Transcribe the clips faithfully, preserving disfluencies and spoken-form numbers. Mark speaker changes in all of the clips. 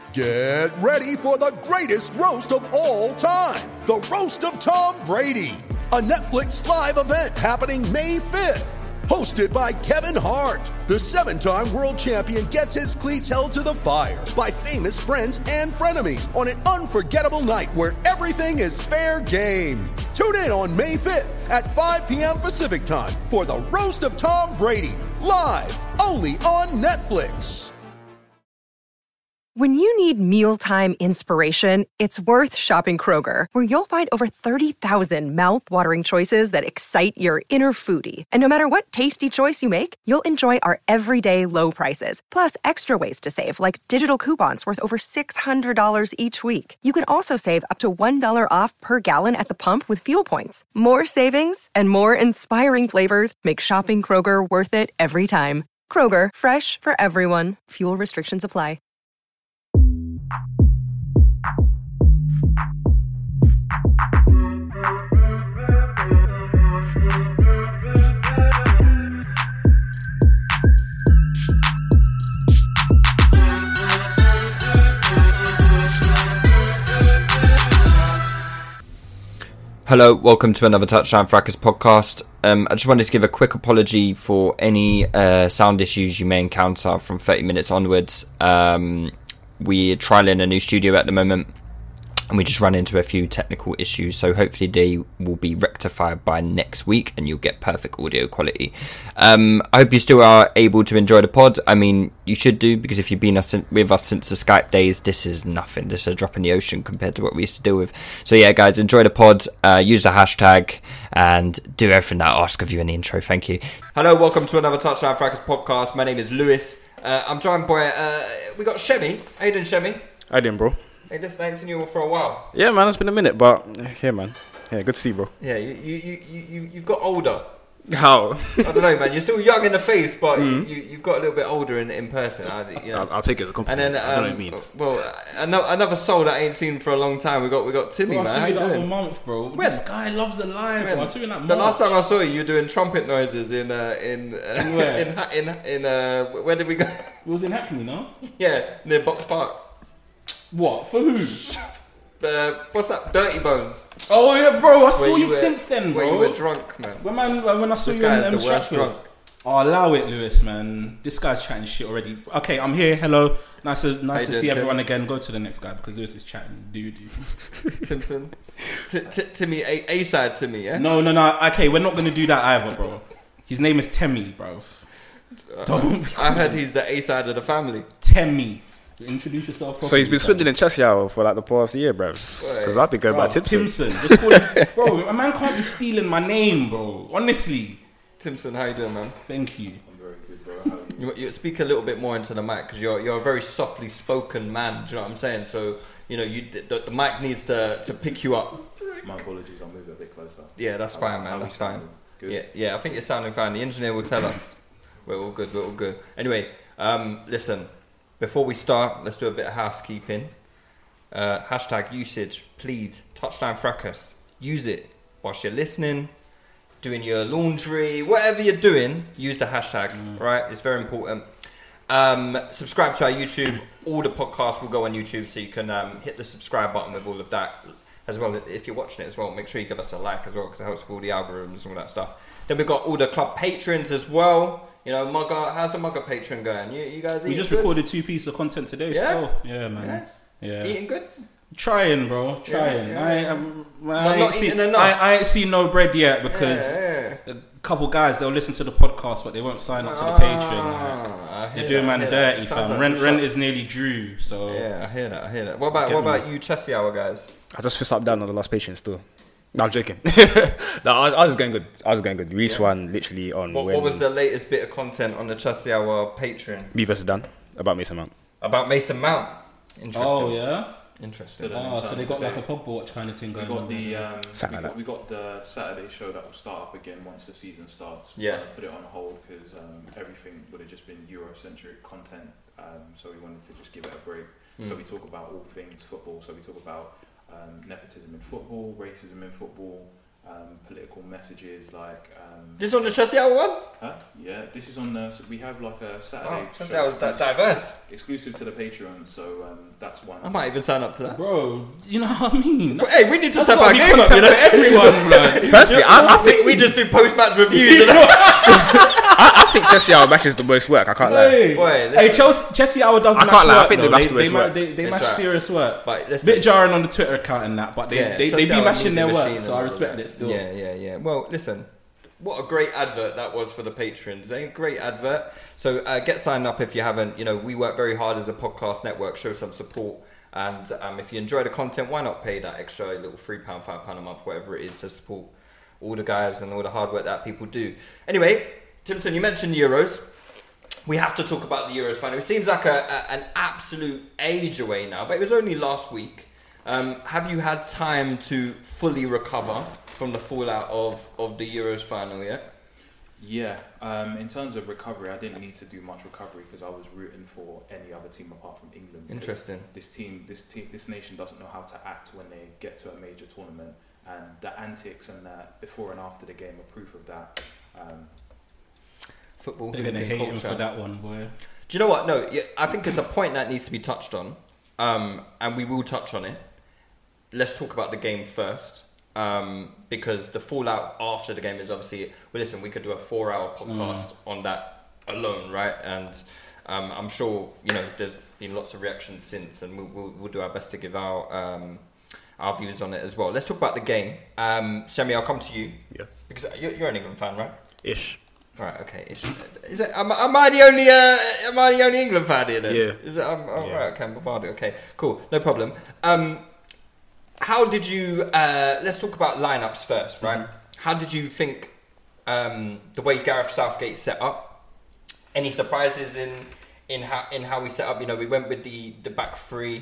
Speaker 1: Get ready for the greatest roast of all time, the Roast of Tom Brady, a Netflix live event happening May fifth. Hosted by Kevin Hart, the seven-time world champion gets his cleats held to the fire by famous friends and frenemies on an unforgettable night where everything is fair game. Tune in on May fifth at five p.m. Pacific time for the Roast of Tom Brady, live only on Netflix.
Speaker 2: When you need mealtime inspiration, it's worth shopping Kroger, where you'll find over thirty thousand mouth-watering choices that excite your inner foodie. And no matter what tasty choice you make, you'll enjoy our everyday low prices, plus extra ways to save, like digital coupons worth over six hundred dollars each week. You can also save up to one dollar off per gallon at the pump with fuel points. More savings and more inspiring flavors make shopping Kroger worth it every time. Kroger, fresh for everyone. Fuel restrictions apply.
Speaker 3: Hello, welcome to another Touchdown Fracas podcast. Um, I just wanted to give a quick apology for any uh, sound issues you may encounter from thirty minutes onwards. Um, we're trialing a new studio at the moment, and we just run into a few technical issues, so hopefully they will be rectified by next week and you'll get perfect audio quality. Um, I hope you still are able to enjoy the pod. I mean, you should do, because if you've been us, with us since the Skype days, this is nothing. This is a drop in the ocean compared to what we used to deal with. So yeah, guys, enjoy the pod, uh, use the hashtag, and do everything that I ask of you in the intro. Thank you. Hello, welcome to another Touchdown Fracas podcast. My name is Lewis. Uh, I'm joined by, uh, we got Shemi. How you doing, Shemi?
Speaker 4: How you doing, bro?
Speaker 3: Hey, listen, I ain't seen you for a while.
Speaker 4: Yeah, man, it's been a minute, but yeah, man. Yeah, good to see you, bro.
Speaker 3: Yeah, you, you, you, you, you've got older.
Speaker 4: How?
Speaker 3: I don't know, man. You're still young in the face, but
Speaker 4: mm-hmm.
Speaker 3: you, you've got a little bit older in, in person. I, you know.
Speaker 4: I'll, I'll take it as a compliment.
Speaker 3: And then, um,
Speaker 4: I don't know what it means.
Speaker 3: Well, another, another soul that I ain't seen for a long time. We got we got Timmy,
Speaker 5: bro,
Speaker 3: man.
Speaker 5: I saw
Speaker 3: How
Speaker 5: you
Speaker 3: you
Speaker 5: that
Speaker 3: doing?
Speaker 5: whole month, bro.
Speaker 3: When?
Speaker 5: This guy loves a live, bro. I saw you in that
Speaker 3: The
Speaker 5: March.
Speaker 3: last time I saw you, you were doing trumpet noises in uh, in uh,
Speaker 5: Where?
Speaker 3: in Ha- in in uh, where did we go?
Speaker 5: It was in Hackney, no?
Speaker 3: Yeah, near Box Park.
Speaker 5: What? For who?
Speaker 3: Uh, what's that? Dirty Bones.
Speaker 5: Oh yeah, bro. I
Speaker 3: Where
Speaker 5: saw you,
Speaker 3: were,
Speaker 5: since then, bro.
Speaker 3: Where you were drunk, man.
Speaker 5: When man, when I saw
Speaker 3: This
Speaker 5: you
Speaker 3: guy
Speaker 5: in um,
Speaker 3: is the worst
Speaker 5: Stratford.
Speaker 3: drunk.
Speaker 5: Oh, allow it, Lewis, man. This guy's chatting shit already. Okay, I'm here. Hello. Nice to nice to
Speaker 3: doing,
Speaker 5: see
Speaker 3: Tim?
Speaker 5: everyone again. Go to the next guy because Lewis is chatting. Do do.
Speaker 3: Simpson. T- t- Timmy, A A side Timmy, yeah.
Speaker 5: No, no, no. Okay, we're not gonna do that either, bro. His name is Temi, bro. Don't.
Speaker 3: I heard he's the A side of the family.
Speaker 5: Temi. Introduce yourself properly.
Speaker 4: So he's been
Speaker 5: fam.
Speaker 4: swindling Chelsea hour for like the past year, bro. Because I've been going by
Speaker 5: Bro,
Speaker 4: Tipson.
Speaker 5: Timson. Just call him, bro. A man can't be stealing my name, bro. Honestly.
Speaker 3: Timson, how you doing, man?
Speaker 5: Thank you.
Speaker 3: I'm very good, bro. How you? You, you speak a little bit more into the mic because you're you're a very softly spoken man. Do you know what I'm saying? So you know you the, the mic needs to, to pick you up.
Speaker 6: My apologies. I'll move it a bit closer.
Speaker 3: Yeah, that's fine, man. That's fine.
Speaker 6: Good.
Speaker 3: Yeah, yeah. I think you're sounding fine. The engineer will tell us. We're all good. We're all good. Anyway, um, listen. Before we start, let's do a bit of housekeeping. Uh, hashtag usage, please. Touchdown Fracas. Use it whilst you're listening, doing your laundry, whatever you're doing. Use the hashtag, mm. right? It's very important. Um, subscribe to our YouTube. All the podcasts will go on YouTube, so you can um, hit the subscribe button with all of that as well. If you're watching it as well, make sure you give us a like as well, because it helps with all the algorithms and all that stuff. Then we've got all the club patrons as well. You know, Mugger, how's the Mugger patron going? You, you guys eating
Speaker 5: We just
Speaker 3: good?
Speaker 5: recorded two pieces of content today.
Speaker 3: Yeah?
Speaker 5: Still. Yeah, man. Yeah. yeah.
Speaker 3: Eating good?
Speaker 5: Trying, bro. Trying.
Speaker 3: Yeah, yeah.
Speaker 5: I, I, I,
Speaker 3: But
Speaker 5: I,
Speaker 3: not
Speaker 5: ain't seen,
Speaker 3: eating enough.
Speaker 5: I, I ain't seen no bread yet because
Speaker 3: Yeah, yeah.
Speaker 5: a couple guys, they'll listen to the podcast, but they won't sign up to the Patreon. Like,
Speaker 3: I hear
Speaker 5: they're doing
Speaker 3: that,
Speaker 5: man
Speaker 3: I hear that.
Speaker 5: dirty,
Speaker 3: It sounds
Speaker 5: fam.
Speaker 3: like
Speaker 5: Rent,
Speaker 3: some
Speaker 5: rent
Speaker 3: shots.
Speaker 5: is nearly due, so...
Speaker 3: Yeah, I hear that, I hear that. What about
Speaker 5: Get
Speaker 3: what
Speaker 5: me.
Speaker 3: about you, Chelsea Hour guys?
Speaker 4: I just fist up down on the last patient still. No, I'm joking. no, I was, I was going good. I was going good. Reese
Speaker 3: Yeah.
Speaker 4: won literally on
Speaker 3: What,
Speaker 4: when
Speaker 3: what was the latest bit of content on the Chelsea Hour Patreon?
Speaker 4: B versus Dan about Mason Mount.
Speaker 3: About Mason Mount. Interesting.
Speaker 5: Oh, yeah?
Speaker 3: Interesting.
Speaker 5: Oh, so they got like a pub watch kind of thing
Speaker 6: We
Speaker 5: going
Speaker 6: got
Speaker 5: on.
Speaker 6: the um,
Speaker 4: Something
Speaker 6: we,
Speaker 4: like
Speaker 6: got, we got the Saturday show that will start up again once the season starts. We
Speaker 3: Yeah.
Speaker 6: kinda put it on hold because um, everything would have just been Eurocentric content. Um, so we wanted to just give it a break.
Speaker 3: Mm.
Speaker 6: So we talk about all things football. So we talk about um, nepotism in football, racism in football, um, political messages like. Um,
Speaker 3: This is on the Chelsea Hour one?
Speaker 6: Huh? Yeah, this is on the. So we have like a Saturday.
Speaker 3: Wow, Chelsea
Speaker 6: show
Speaker 3: Hour's that diverse.
Speaker 6: Exclusive to the Patreon, so um, that's one.
Speaker 3: I might even sign up to that.
Speaker 5: Bro, you know what I mean?
Speaker 3: But, hey, we need to
Speaker 5: That's
Speaker 3: step
Speaker 5: gotta
Speaker 3: our
Speaker 5: be
Speaker 3: game up,
Speaker 5: content
Speaker 3: you know?
Speaker 5: for everyone, blood.
Speaker 4: Personally, I, I think
Speaker 3: we just do post-match reviews. And
Speaker 4: I, I think Chelsea Hour matches the most work. I can't lie.
Speaker 5: Hey,
Speaker 3: Boy,
Speaker 5: hey,
Speaker 3: listen.
Speaker 5: Chelsea, Chelsea Hour does
Speaker 4: I
Speaker 5: match
Speaker 4: can't lie, I
Speaker 5: work,
Speaker 4: think they
Speaker 5: though.
Speaker 4: match
Speaker 5: they,
Speaker 4: the
Speaker 5: they,
Speaker 4: best
Speaker 5: ma-
Speaker 4: work.
Speaker 5: they, they
Speaker 3: It's
Speaker 5: match
Speaker 3: right.
Speaker 5: serious work.
Speaker 3: But listen,
Speaker 5: Bit jarring on the Twitter account and that, but they,
Speaker 3: yeah,
Speaker 5: they, they
Speaker 3: Chelsea
Speaker 5: be
Speaker 3: Hour
Speaker 5: mashing their
Speaker 3: movie
Speaker 5: work,
Speaker 3: machine
Speaker 5: so
Speaker 3: and
Speaker 5: I
Speaker 3: all
Speaker 5: respect
Speaker 3: that.
Speaker 5: it still.
Speaker 3: Yeah, yeah, yeah. Well, listen, what a great advert that was for the patrons. A great advert. So uh, get signed up if you haven't. You know, we work very hard as a podcast network. Show some support. And um, if you enjoy the content, why not pay that extra little three pound, five pound a month, whatever it is, to support all the guys and all the hard work that people do. Anyway, Timson, you mentioned Euros. We have to talk about the Euros final. It seems like a, a, an absolute age away now, but it was only last week. Um, have you had time to fully recover from the fallout of, of the Euros final yet?
Speaker 6: Yeah, um, in terms of recovery, I didn't need to do much recovery because I was rooting for any other team apart from England.
Speaker 3: Interesting.
Speaker 6: This team, this team, this nation doesn't know how to act when they get to a major tournament, and the antics and that before and after the game are proof of that. Um,
Speaker 3: Football.
Speaker 5: They're gonna hate him
Speaker 3: culture.
Speaker 5: for that one, boy.
Speaker 3: Do you know what? No, yeah, I think it's a point that needs to be touched on, um, and we will touch on it. Let's talk about the game first, um, because the fallout after the game is obviously. Well, listen, we could do a four-hour podcast mm. on that alone, right? And um, I'm sure you know there's been lots of reactions since, and we'll, we'll, we'll do our best to give our um, our views on it as well. Let's talk about the game. Um, Shemi, I'll come to you.
Speaker 4: Yeah.
Speaker 3: Because you're, you're an England fan, right?
Speaker 4: Ish.
Speaker 3: Right, okay. Is, is it? Am, am I the only? Uh, am I the only England fan here then?
Speaker 4: Yeah.
Speaker 3: Is it? Um, oh,
Speaker 4: yeah.
Speaker 3: Right. Okay. Bombarded. Okay. Cool. No problem. Um, how did you? Uh, let's talk about lineups first, right? Mm-hmm. How did you think um, the way Gareth Southgate set up? Any surprises in in how in how we set up? You know, we went with the the back three,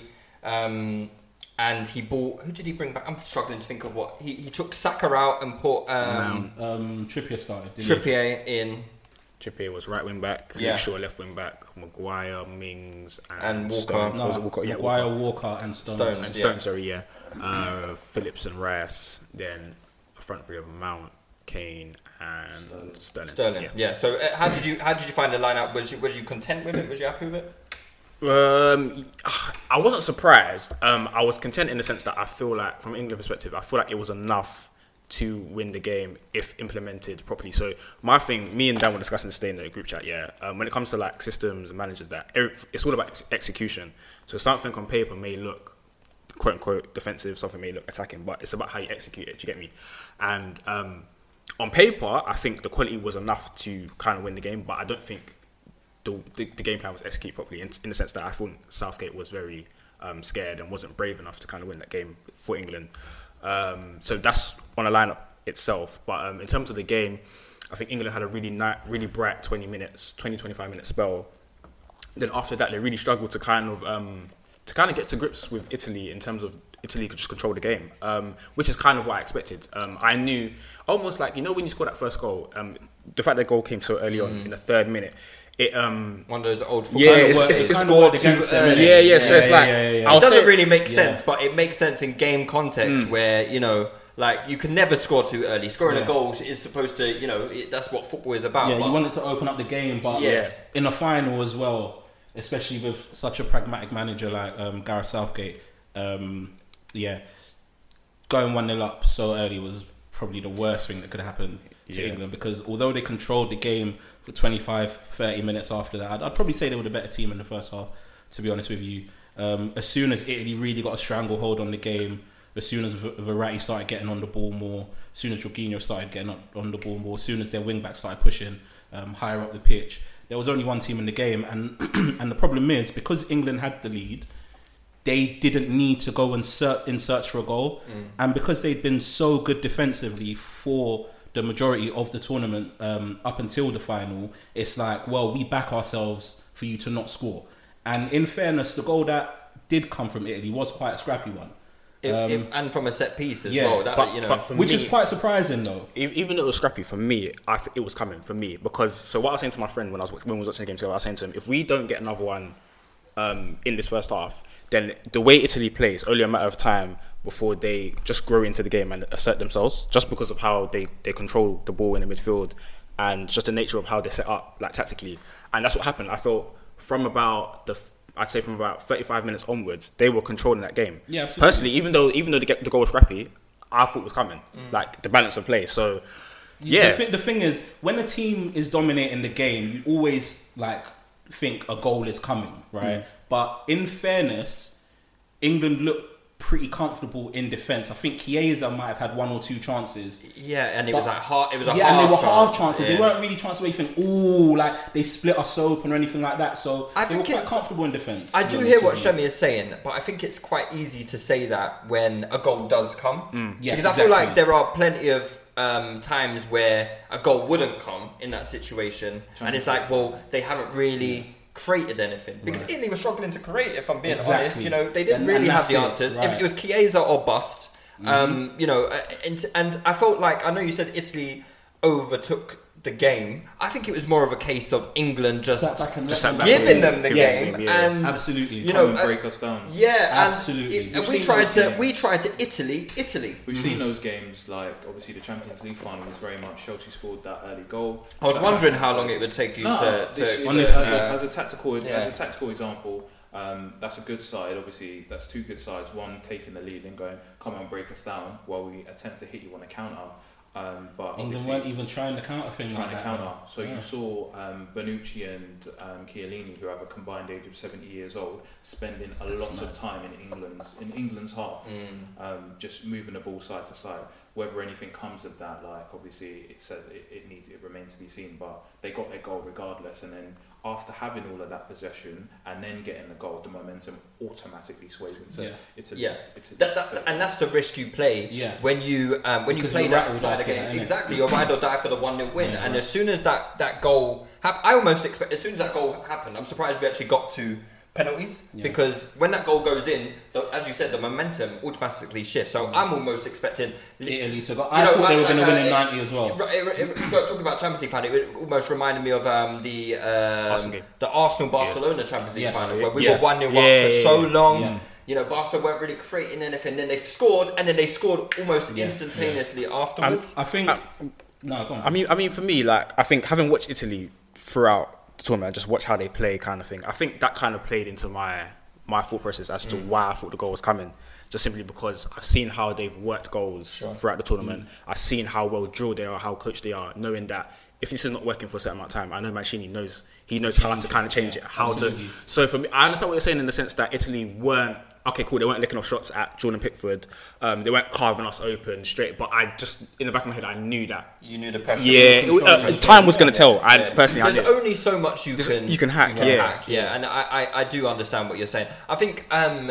Speaker 3: um, and he bought. Who did he bring back? I'm struggling to think of what he he took Saka out and put um,
Speaker 5: Um, Trippier started. Didn't
Speaker 3: Trippier in.
Speaker 4: Trippier was right wing back,
Speaker 3: Yeah.
Speaker 4: Luke Shaw left wing back, Maguire, Mings, and,
Speaker 3: And Walker.
Speaker 4: Stone.
Speaker 5: No,
Speaker 4: Was it Walker? Yeah,
Speaker 5: Maguire,
Speaker 4: Walker.
Speaker 5: Walker, and Stones.
Speaker 3: Stones.
Speaker 4: And
Speaker 3: Yeah.
Speaker 4: Stone, sorry, yeah. Uh, Phillips and Rice, then a front three of Mount, Kane, and Sterling.
Speaker 3: Sterling,
Speaker 4: Yeah.
Speaker 3: yeah. So, uh, how did you how did you find the lineup? Was you was you content with it? Was you happy with it?
Speaker 4: Um, I wasn't surprised. Um, I was content in the sense that I feel like, from an England perspective, I feel like it was enough to win the game if implemented properly. So my thing, me and Dan were discussing this today in the group chat. Yeah, um, when it comes to like systems and managers, that it's all about ex- execution. So something on paper may look quote unquote defensive, something may look attacking, but it's about how you execute it. Do you get me? And um, on paper, I think the quality was enough to kind of win the game, but I don't think the the, the game plan was executed properly. In, in the sense that I thought Southgate was very um, scared and wasn't brave enough to kind of win that game for England. Um, so that's on the lineup itself. But um, in terms of the game, I think England had a really ni- really bright twenty minutes, twenty, twenty-five minute spell. Then after that, they really struggled to kind of um, to kind of get to grips with Italy in terms of Italy could just control the game, um, which is kind of what I expected. Um, I knew almost like, you know, when you score that first goal, um, the fact that goal came so early on in the third minute. It um
Speaker 3: One of those old football
Speaker 4: yeah,
Speaker 3: kind of
Speaker 4: it's,
Speaker 3: work-
Speaker 4: it's, it's,
Speaker 5: kind of
Speaker 4: scored
Speaker 5: worked
Speaker 4: too
Speaker 5: against them,
Speaker 4: early.
Speaker 5: innit?
Speaker 4: Yeah, yeah. So
Speaker 5: Yeah,
Speaker 4: it's
Speaker 5: yeah,
Speaker 4: like
Speaker 5: yeah, yeah, yeah.
Speaker 4: I'll
Speaker 3: It doesn't
Speaker 4: say-
Speaker 3: really make
Speaker 5: yeah.
Speaker 3: sense, but it makes sense in game context where, you know, like you can never score too early. Scoring
Speaker 5: Yeah.
Speaker 3: a goal is supposed to, you know, it, that's what football is about.
Speaker 5: Yeah,
Speaker 3: but
Speaker 5: you wanted to open up the game, but
Speaker 3: Yeah.
Speaker 5: in a final as well, especially with such a pragmatic manager like um, Gareth Southgate, um, yeah, going one nil up so early was probably the worst thing that could happen to
Speaker 4: Yeah.
Speaker 5: England, because although they controlled the game for twenty-five, thirty minutes after that, I'd, I'd probably say they were the better team in the first half, to be honest with you. Um, as soon as Italy really got a stranglehold on the game, as soon as v- Verratti started getting on the ball more, as soon as Jorginho started getting on, on the ball more, as soon as their wing-backs started pushing um, higher up the pitch, there was only one team in the game. And and the problem is, because England had the lead, they didn't need to go and ser- in search for a goal. Mm. And because they'd been so good defensively for the majority of the tournament um, up until the final, it's like, well, we back ourselves for you to not score. And in fairness, the goal that did come from Italy was quite a scrappy one.
Speaker 3: It,
Speaker 5: Um,
Speaker 3: it, and from a set piece as
Speaker 5: yeah,
Speaker 3: well. That,
Speaker 4: but-
Speaker 3: you know,
Speaker 4: but for
Speaker 5: Which
Speaker 4: me,
Speaker 5: is quite surprising, though.
Speaker 4: e- even though it was scrappy for me, I th- it was coming for me because so what I was saying to my friend when I was when we was watching the game together, I was saying to him, if we don't get another one um, in this first half, then the way Italy plays, only a matter of time before they just grow into the game and assert themselves, just because of how they, they control the ball in the midfield and just the nature of how they set up, like tactically. And that's what happened. I felt from about the, I'd say from about thirty-five minutes onwards, they were controlling that game.
Speaker 5: Yeah, absolutely.
Speaker 4: Personally, even though even though the, the goal was scrappy, I thought it was coming. Mm. Like the balance of play. So, yeah.
Speaker 5: The, th- the thing is, when a team is dominating the game, you always like think a goal is coming, right? Mm. But in fairness, England looked pretty comfortable in defence. I think Chiesa might have had one or two chances.
Speaker 3: Yeah, and it was like half. It was a
Speaker 5: yeah,
Speaker 3: half
Speaker 5: and they were
Speaker 3: chance.
Speaker 5: half chances.
Speaker 3: Yeah.
Speaker 5: They weren't really chances where you think, ooh, like they split us open or anything like that. So
Speaker 3: I
Speaker 5: they
Speaker 3: think
Speaker 5: were quite
Speaker 3: it's,
Speaker 5: comfortable in defence.
Speaker 3: I do hear what Shemi is saying, but I think it's quite easy to say that when a goal does come.
Speaker 5: Mm. Yes,
Speaker 3: because I
Speaker 5: exactly.
Speaker 3: feel like there are plenty of um, times where a goal wouldn't come in that situation, and it's like, well, they haven't really. Yeah. created anything because right. Italy was struggling to create. If I'm being
Speaker 5: exactly.
Speaker 3: honest, you know, they didn't
Speaker 5: and,
Speaker 3: really
Speaker 5: and
Speaker 3: have the
Speaker 5: it.
Speaker 3: answers.
Speaker 5: Right.
Speaker 3: If it was Chiesa or bust, mm-hmm. um, you know, and, and I felt like I know you said Italy overtook the game. I think it was more of a case of England just, just giving them the
Speaker 5: yes.
Speaker 3: game,
Speaker 5: yeah.
Speaker 3: and
Speaker 5: absolutely,
Speaker 3: you know,
Speaker 6: and break us down.
Speaker 3: Yeah,
Speaker 5: absolutely.
Speaker 3: And, it, and we tried to games. we tried to Italy, Italy.
Speaker 6: We've mm-hmm. seen those games, like obviously the Champions League final was very much Chelsea scored that early goal.
Speaker 3: I was
Speaker 6: so
Speaker 3: wondering how long it would take you
Speaker 6: no,
Speaker 3: to, to
Speaker 6: this,
Speaker 3: honestly,
Speaker 6: as, a, as a tactical
Speaker 3: yeah.
Speaker 6: as a tactical example. Um, that's a good side. Obviously, that's two good sides. One taking the lead and going, "Come on, break us down," while we attempt to hit you on a counter. Um, but
Speaker 5: England weren't even trying to counter thing
Speaker 6: trying
Speaker 5: like
Speaker 6: to
Speaker 5: that,
Speaker 6: counter.
Speaker 5: man.
Speaker 6: So
Speaker 5: yeah.
Speaker 6: you saw um, Bonucci and um, Chiellini, who have a combined age of seventy years old, spending a
Speaker 5: That's
Speaker 6: lot
Speaker 5: mad.
Speaker 6: of time in England's in England's half,
Speaker 3: mm.
Speaker 6: um, just moving the ball side to side. Whether anything comes of that, like obviously it said it, it need it remains to be seen. But they got their goal regardless, and then after having all of that possession and then getting the goal, the momentum automatically sways into
Speaker 5: yeah.
Speaker 6: it's a,
Speaker 3: yeah.
Speaker 6: it's, it's a
Speaker 3: that, that, and that's the risk you play
Speaker 5: yeah.
Speaker 3: when you um, when
Speaker 5: because
Speaker 3: you play that side of the game. Exactly, you're ride or die for the one nil win.
Speaker 5: Yeah,
Speaker 3: and
Speaker 5: right.
Speaker 3: as soon as that that goal happened, I almost expect as soon as that goal happened, I'm surprised we actually got to penalties
Speaker 5: yeah.
Speaker 3: because when that goal goes in, the, as you said, the momentum automatically shifts. So I'm almost expecting
Speaker 5: Italy to go. I know, thought like, they were going to like, win in ninety as well.
Speaker 3: It, it, it, talking about Champions League final, it almost reminded me of um, the um,
Speaker 4: Arsenal
Speaker 3: the Arsenal Barcelona
Speaker 4: yeah.
Speaker 3: Champions League
Speaker 5: yes.
Speaker 3: final where we
Speaker 4: yes.
Speaker 3: were one nil
Speaker 4: yeah,
Speaker 3: up for
Speaker 4: yeah,
Speaker 3: so
Speaker 4: yeah.
Speaker 3: long.
Speaker 5: Yeah.
Speaker 3: You know, Barca weren't really creating anything. Then they scored, and then they scored almost
Speaker 5: Yeah.
Speaker 3: instantaneously yeah. afterwards.
Speaker 5: I, I think.
Speaker 4: I,
Speaker 5: no, go on.
Speaker 4: I mean, I mean, for me, like I think having watched Italy throughout the tournament, just watch how they play, kind of thing. I think that kind of played into my my thought process as to mm. why I thought the goal was coming. Just simply because I've seen how they've worked goals sure. throughout the tournament. Mm. I've seen how well drilled they are, how coached they are, knowing that if this is not working for a certain amount of time, I know Mancini knows he knows how to kind of change it, how Absolutely. to. So for me, I understand what you're saying in the sense that Italy weren't okay, cool. They weren't licking off shots at Jordan Pickford. Um, they weren't carving us open straight. But I just in the back of my head, I knew that
Speaker 3: you knew the pressure.
Speaker 4: Yeah, it, uh, time was going to tell. I yeah. personally,
Speaker 3: there's
Speaker 4: I
Speaker 3: only so much you can
Speaker 4: you can hack.
Speaker 3: You can
Speaker 4: yeah,
Speaker 3: hack, yeah, and I, I, I do understand what you're saying. I think um,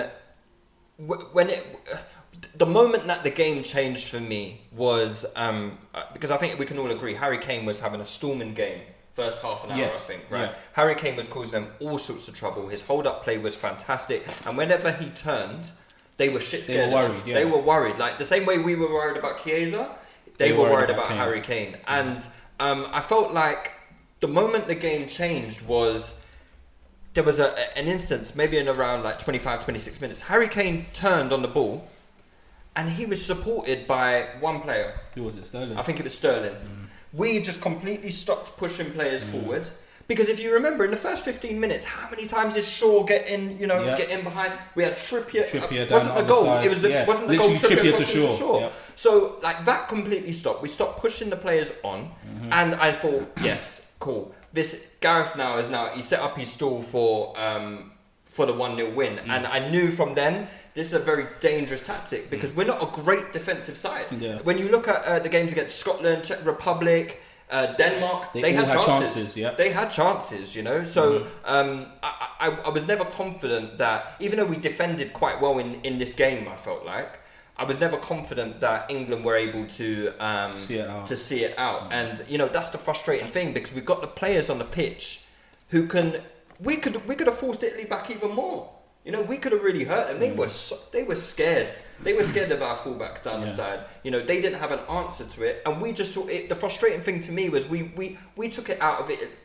Speaker 3: when it. The moment that the game changed for me was um, because I think we can all agree Harry Kane was having a storming game. First half an hour,
Speaker 5: yes.
Speaker 3: I think, right?
Speaker 5: Yeah.
Speaker 3: Harry Kane was causing them all sorts of trouble. His hold-up play was fantastic. And whenever he turned, they were shit scared.
Speaker 5: They were worried, yeah.
Speaker 3: They were worried. Like, the same way we were worried about Chiesa, they, they were worried, worried about, about Harry Kane. And um, I felt like the moment the game changed was... There was a, an instance, maybe in around like twenty-five, twenty-six minutes. Harry Kane turned on the ball, and he was supported by one player.
Speaker 5: Who was it, Sterling?
Speaker 3: I think it was Sterling. Mm. We just completely stopped pushing players mm. forward because if you remember in the first fifteen minutes, how many times did Shaw get in? You know, yeah. get in behind. We had Trippier.
Speaker 5: Trippier
Speaker 3: uh, wasn't the goal.
Speaker 5: Side.
Speaker 3: It was the
Speaker 5: yeah.
Speaker 3: wasn't the
Speaker 5: Literally
Speaker 3: goal. Trippier,
Speaker 5: Trippier to Shaw.
Speaker 3: Shaw.
Speaker 5: Yep.
Speaker 3: So like that completely stopped. We stopped pushing the players on, mm-hmm. and I thought, yes, cool. This Gareth now is now he set up his stall for um, for the one nil win, mm. and I knew from then. This is a very dangerous tactic because mm. we're not a great defensive side. Yeah. When you look at uh, the games against Scotland, Czech Republic, uh, Denmark, they, they had, had chances. chances yeah. They had chances, you know. So mm. um, I, I, I was never confident that, even though we defended quite well in, in this game, I felt like, I was never confident that England were able to um,
Speaker 5: see it out.
Speaker 3: to see it out. Mm. And you know that's the frustrating thing because we've got the players on the pitch who can. We could we could have forced Italy back even more. You know, we could have really hurt them. They mm. were so, they were scared. They were scared of our fullbacks down yeah. the side. You know, they didn't have an answer to it, and we just saw it. The frustrating thing to me was we we, we took it out of it, it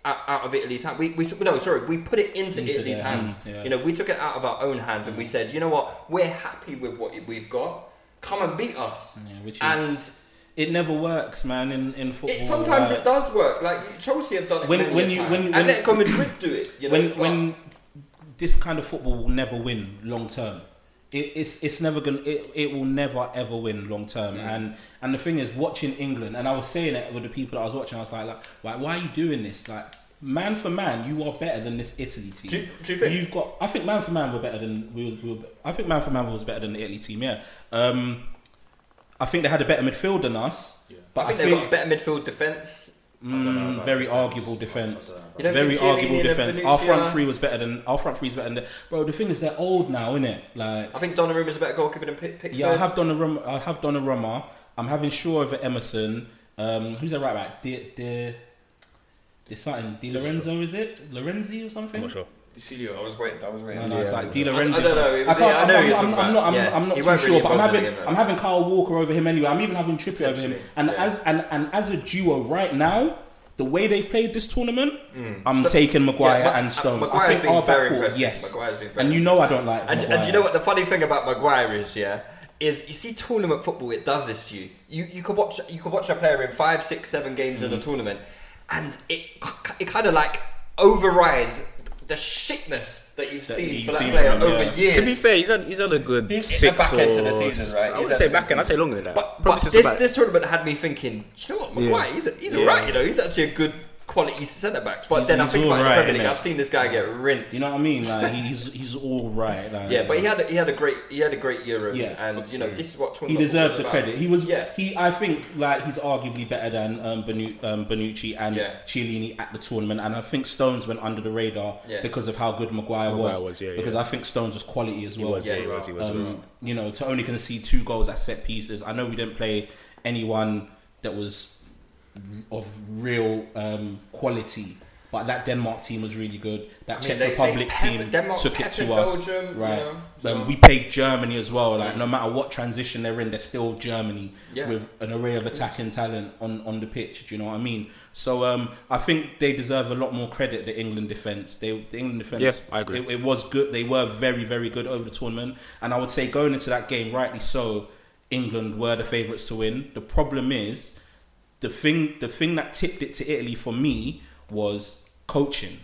Speaker 3: out, out of Italy's hand. We, we no, sorry, we put it into,
Speaker 5: Into
Speaker 3: Italy's
Speaker 5: their
Speaker 3: hands.
Speaker 5: hands, yeah.
Speaker 3: You know, we took it out of our own hands and we said, you know what, we're happy with what we've got. Come and beat us.
Speaker 5: Yeah, which is,
Speaker 3: and
Speaker 5: it never works, man. In in football,
Speaker 3: it, sometimes
Speaker 5: like,
Speaker 3: it does work. Like Chelsea have done it
Speaker 5: when
Speaker 3: many
Speaker 5: when
Speaker 3: a
Speaker 5: you
Speaker 3: time.
Speaker 5: when, when
Speaker 3: Atletico Madrid do it. You know,
Speaker 5: when
Speaker 3: but-
Speaker 5: when this kind of football will never win long term. It, it's it's never gonna it, it will never ever win long term.
Speaker 3: Mm.
Speaker 5: And and the thing is, watching England, and I was saying it with the people that I was watching, I was like, like, like why are you doing this? Like, man for man, you are better than this Italy team.
Speaker 3: Do you- do you think?
Speaker 5: You've got? I think man for man we're better than we. Were, we were, I think man for man was better than the Italy team. Yeah. Um, I think they had a better midfield than us.
Speaker 6: Yeah.
Speaker 5: But
Speaker 3: I think they've got better midfield defence.
Speaker 5: Mm, very arguable defence.
Speaker 3: You don't
Speaker 5: Very
Speaker 3: think Chiellini
Speaker 5: arguable
Speaker 3: and
Speaker 5: defence. Our front
Speaker 3: Bonucci are-
Speaker 5: three was better than our front three is better than. The, bro, the thing is they're old now, innit? Like,
Speaker 3: I think Donnarumma's a better goalkeeper than Pick- Pickford.
Speaker 5: yeah, I have Donnarumma. I have Donnarumma. I'm having Shaw over Emerson. Um, who's the right back? De De. De something. Di Lorenzo, is it? Lorenzi or something?
Speaker 4: I'm not sure.
Speaker 6: Cilio.
Speaker 3: I was waiting. I was waiting.
Speaker 5: No, no, it's
Speaker 3: Yeah.
Speaker 5: like Di
Speaker 3: I-
Speaker 5: Lorenzo.
Speaker 3: I don't know. It was-
Speaker 5: can't-
Speaker 3: yeah, I know
Speaker 5: I'm,
Speaker 3: who you're
Speaker 5: I'm,
Speaker 3: talking
Speaker 5: I'm not.
Speaker 3: about.
Speaker 5: I'm,
Speaker 3: Yeah.
Speaker 5: I'm not
Speaker 3: He
Speaker 5: too
Speaker 3: weren't
Speaker 5: sure,
Speaker 3: really
Speaker 5: but I'm
Speaker 3: involved in
Speaker 5: having.
Speaker 3: the game,
Speaker 5: I'm having Kyle Walker over him anyway. I'm even having Trippier over him.
Speaker 3: Potentially,
Speaker 5: And
Speaker 3: yeah.
Speaker 5: as and, and as a duo right now, the way they've played this tournament, I'm
Speaker 3: So-
Speaker 5: taking Maguire
Speaker 3: Yeah, Ma-
Speaker 5: and Stones.
Speaker 3: Maguire's
Speaker 5: I think
Speaker 3: been
Speaker 5: our back
Speaker 3: very
Speaker 5: four,
Speaker 3: impressive.
Speaker 5: yes.
Speaker 3: Maguire's been very
Speaker 5: And you know I
Speaker 3: impressive.
Speaker 5: don't like.
Speaker 3: And,
Speaker 5: Maguire.
Speaker 3: and do you know what the funny thing about Maguire is? Yeah, is you see tournament football. It does this to you. You you could watch you could watch a player in five, six, seven games in a tournament, and it it kind of like overrides the shitness that you've
Speaker 5: That
Speaker 3: seen
Speaker 5: you've
Speaker 3: for that
Speaker 5: seen
Speaker 3: player
Speaker 5: from him,
Speaker 3: over
Speaker 5: yeah.
Speaker 3: years.
Speaker 4: To be fair, he's had, he's had a good
Speaker 3: He's
Speaker 4: six
Speaker 3: at the back
Speaker 4: or...
Speaker 3: end of the season, right?
Speaker 4: I
Speaker 3: He's
Speaker 4: wouldn't
Speaker 3: at
Speaker 4: say
Speaker 3: the
Speaker 4: back end,
Speaker 3: season.
Speaker 4: I'd say longer than that.
Speaker 3: But,
Speaker 4: Probably
Speaker 3: but
Speaker 4: since
Speaker 3: this,
Speaker 4: about-
Speaker 3: this tournament had me thinking, you know what, Maguire, he's, a, he's
Speaker 4: Yeah.
Speaker 3: alright, you know, he's actually a good quality centre back. But
Speaker 5: He's-
Speaker 3: then I
Speaker 5: he's
Speaker 3: think about the
Speaker 5: alright,
Speaker 3: Premier League,
Speaker 5: innit?
Speaker 3: I've seen this guy get rinsed.
Speaker 5: You know what I mean? Like he's he's all right. Like,
Speaker 3: Yeah, but he had a, he had a great he had a great Euros,
Speaker 5: Yeah.
Speaker 3: and you know this is what
Speaker 5: he
Speaker 3: tournament
Speaker 5: deserved
Speaker 3: football
Speaker 5: the
Speaker 3: is
Speaker 5: credit.
Speaker 3: about.
Speaker 5: He was.
Speaker 3: Yeah.
Speaker 5: He. I think like he's arguably better than um, Benu, um, Bonucci and
Speaker 3: Yeah.
Speaker 5: Chiellini at the tournament, and I think Stones went under the radar
Speaker 3: Yeah.
Speaker 5: because of how good Maguire,
Speaker 4: Maguire
Speaker 5: was.
Speaker 4: was, yeah,
Speaker 5: because
Speaker 4: yeah.
Speaker 5: I think Stones was quality as
Speaker 4: He
Speaker 5: well.
Speaker 4: was, yeah,
Speaker 3: Yeah,
Speaker 4: he was, he was. he was.
Speaker 5: Um, you know, to only concede two goals at set pieces. I know we didn't play anyone that was of real um, quality, but that Denmark team was really good. That
Speaker 3: I mean,
Speaker 5: Czech
Speaker 3: they- they
Speaker 5: Republic
Speaker 3: peppered-
Speaker 5: team
Speaker 3: Denmark
Speaker 5: took it
Speaker 3: peppered
Speaker 5: to us,
Speaker 3: Belgium, you
Speaker 5: right?
Speaker 3: know,
Speaker 5: Um,
Speaker 3: so-
Speaker 5: we played Germany as well. Like no matter what transition they're in, they're still Germany
Speaker 3: Yeah.
Speaker 5: with an array of attacking talent on, on the pitch. Do you know what I mean? So um, I think they deserve a lot more credit. The England defense, they the England defense,
Speaker 4: Yeah, I agree.
Speaker 5: It, it was good. They were very very good over the tournament, and I would say going into that game, rightly so, England were the favourites to win. The problem is the thing the thing that tipped it to Italy for me was coaching.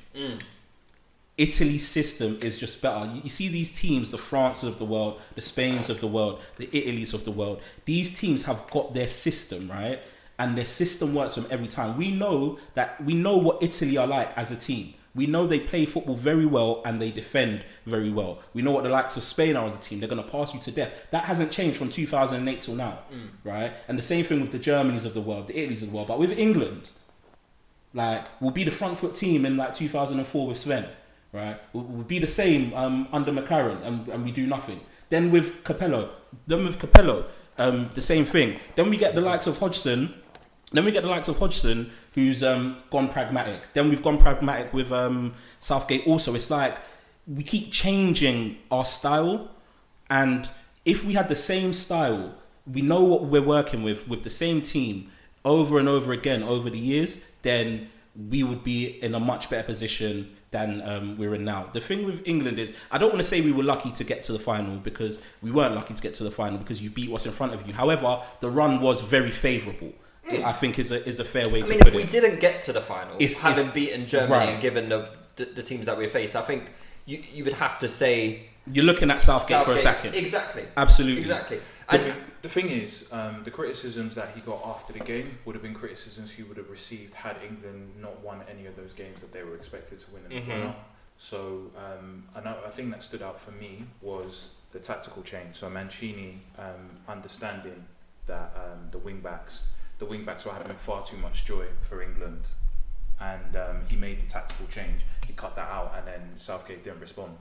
Speaker 5: Italy's system is just better. You see these teams, the Frances of the world, the Spains of the world, the Italies of the world. These teams have got their system, right? And their system works from every time. We know that we know what Italy are like as a team. We know they play football very well and they defend very well. We know what the likes of Spain are as a team. They're going to pass you to death. That hasn't changed from two thousand eight till now, right? And the same thing with the Germanys of the world, the Italies of the world. But with England, like, we'll be the front foot team in like two thousand four with Sven, right? We'll, we'll be the same um, under McLaren, and, and we do nothing. Then with Capello, then with Capello, um, the same thing. Then we get the likes of Hodgson. Then we get the likes of Hodgson, who's um, gone pragmatic. Then we've gone pragmatic with um, Southgate also. It's like we keep changing our style, and if we had the same style, we know what we're working with, with the same team over and over again over the years, then we would be in a much better position than um, we're in now. The thing with England is, I don't want to say we were lucky to get to the final, because we weren't lucky to get to the final because you beat what's in front of you. However, the run was very favourable. I think is a is a fair way
Speaker 3: I
Speaker 5: to
Speaker 3: mean,
Speaker 5: put
Speaker 3: if we
Speaker 5: it.
Speaker 3: didn't get to the final,
Speaker 5: It's-
Speaker 3: having
Speaker 5: it's-
Speaker 3: beaten Germany
Speaker 5: right.
Speaker 3: and given the, the the teams that we face, I think you you would have to say
Speaker 5: You're looking at Southgate, for a
Speaker 3: Southgate.
Speaker 5: second.
Speaker 3: Exactly.
Speaker 5: Absolutely.
Speaker 3: Exactly.
Speaker 6: The,
Speaker 3: And,
Speaker 6: thing, the thing is, um, the criticisms that he got after the game would have been criticisms he would have received had England not won any of those games that they were expected to win in the
Speaker 3: Mhm.
Speaker 6: final. So um, another thing that stood out for me was the tactical change. So Mancini um, understanding that um, the wing backs, the wing backs were having far too much joy for England, and um, he made the tactical change. He cut that out, and then Southgate didn't respond.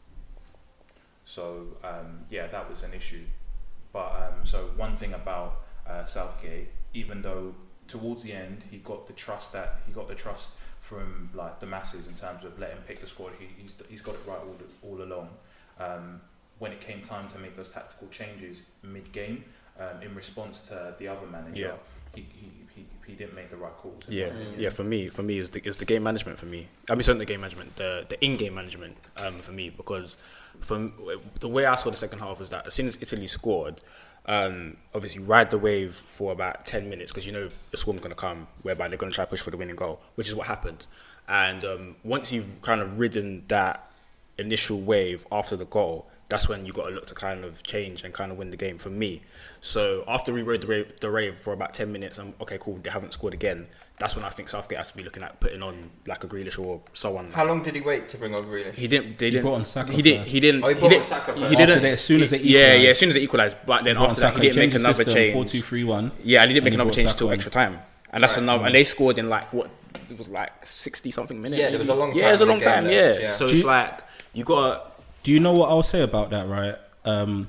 Speaker 6: So um, yeah, that was an issue. But um, so one thing about uh, Southgate, even though towards the end he got the trust that he got the trust from like the masses in terms of letting him pick the squad, he, he's he's got it right all all along. Um, when it came time to make those tactical changes mid game, um, in response to the other manager, he he, he, he didn't make the right calls.
Speaker 4: Yeah,
Speaker 6: Mm.
Speaker 4: yeah. For me, for me, is the is the game management for me. I mean, certainly the game management, the the in-game management um, for me, because from the way I saw the second half was that as soon as Italy scored, um, obviously ride the wave for about ten minutes because you know the swarm's going to come, whereby they're going to try to push for the winning goal, which is what happened. And um, once you've kind of ridden that initial wave after the goal, that's when you got to look to kind of change and kind of win the game for me. So after we rode the wave, the wave for about ten minutes, and okay, cool, they haven't scored again. That's when I think Southgate has to be looking at putting on like a Grealish or someone.
Speaker 7: How long did he wait to bring on Grealish?
Speaker 4: He didn't. They
Speaker 5: He
Speaker 4: didn't.
Speaker 5: brought on Saka
Speaker 4: he didn't.
Speaker 5: first.
Speaker 4: He didn't.
Speaker 7: Oh, he
Speaker 4: he
Speaker 7: brought
Speaker 4: didn't.
Speaker 7: on Saka
Speaker 4: He
Speaker 7: first.
Speaker 4: didn't.
Speaker 5: After they- as soon as they
Speaker 4: yeah,
Speaker 5: equalised.
Speaker 4: yeah. As soon as they equalised, but then
Speaker 5: Brought
Speaker 4: after
Speaker 5: on
Speaker 4: that, he didn't make another change.
Speaker 5: four two three one.
Speaker 4: Yeah, and he didn't make
Speaker 5: And he
Speaker 4: another
Speaker 5: brought
Speaker 4: change
Speaker 5: Saka
Speaker 4: till
Speaker 5: on.
Speaker 4: extra time, and that's
Speaker 7: Right.
Speaker 4: another. And they scored in like what it was like sixty something minutes.
Speaker 7: Yeah, there was a long
Speaker 4: Yeah, it was a
Speaker 7: time
Speaker 4: long
Speaker 7: in the game
Speaker 4: time.
Speaker 7: there,
Speaker 4: Yeah.
Speaker 7: yeah.
Speaker 4: So
Speaker 5: Do
Speaker 4: it's
Speaker 5: you-
Speaker 4: like you gotta.
Speaker 5: Do you know what I'll say about that, right? Um,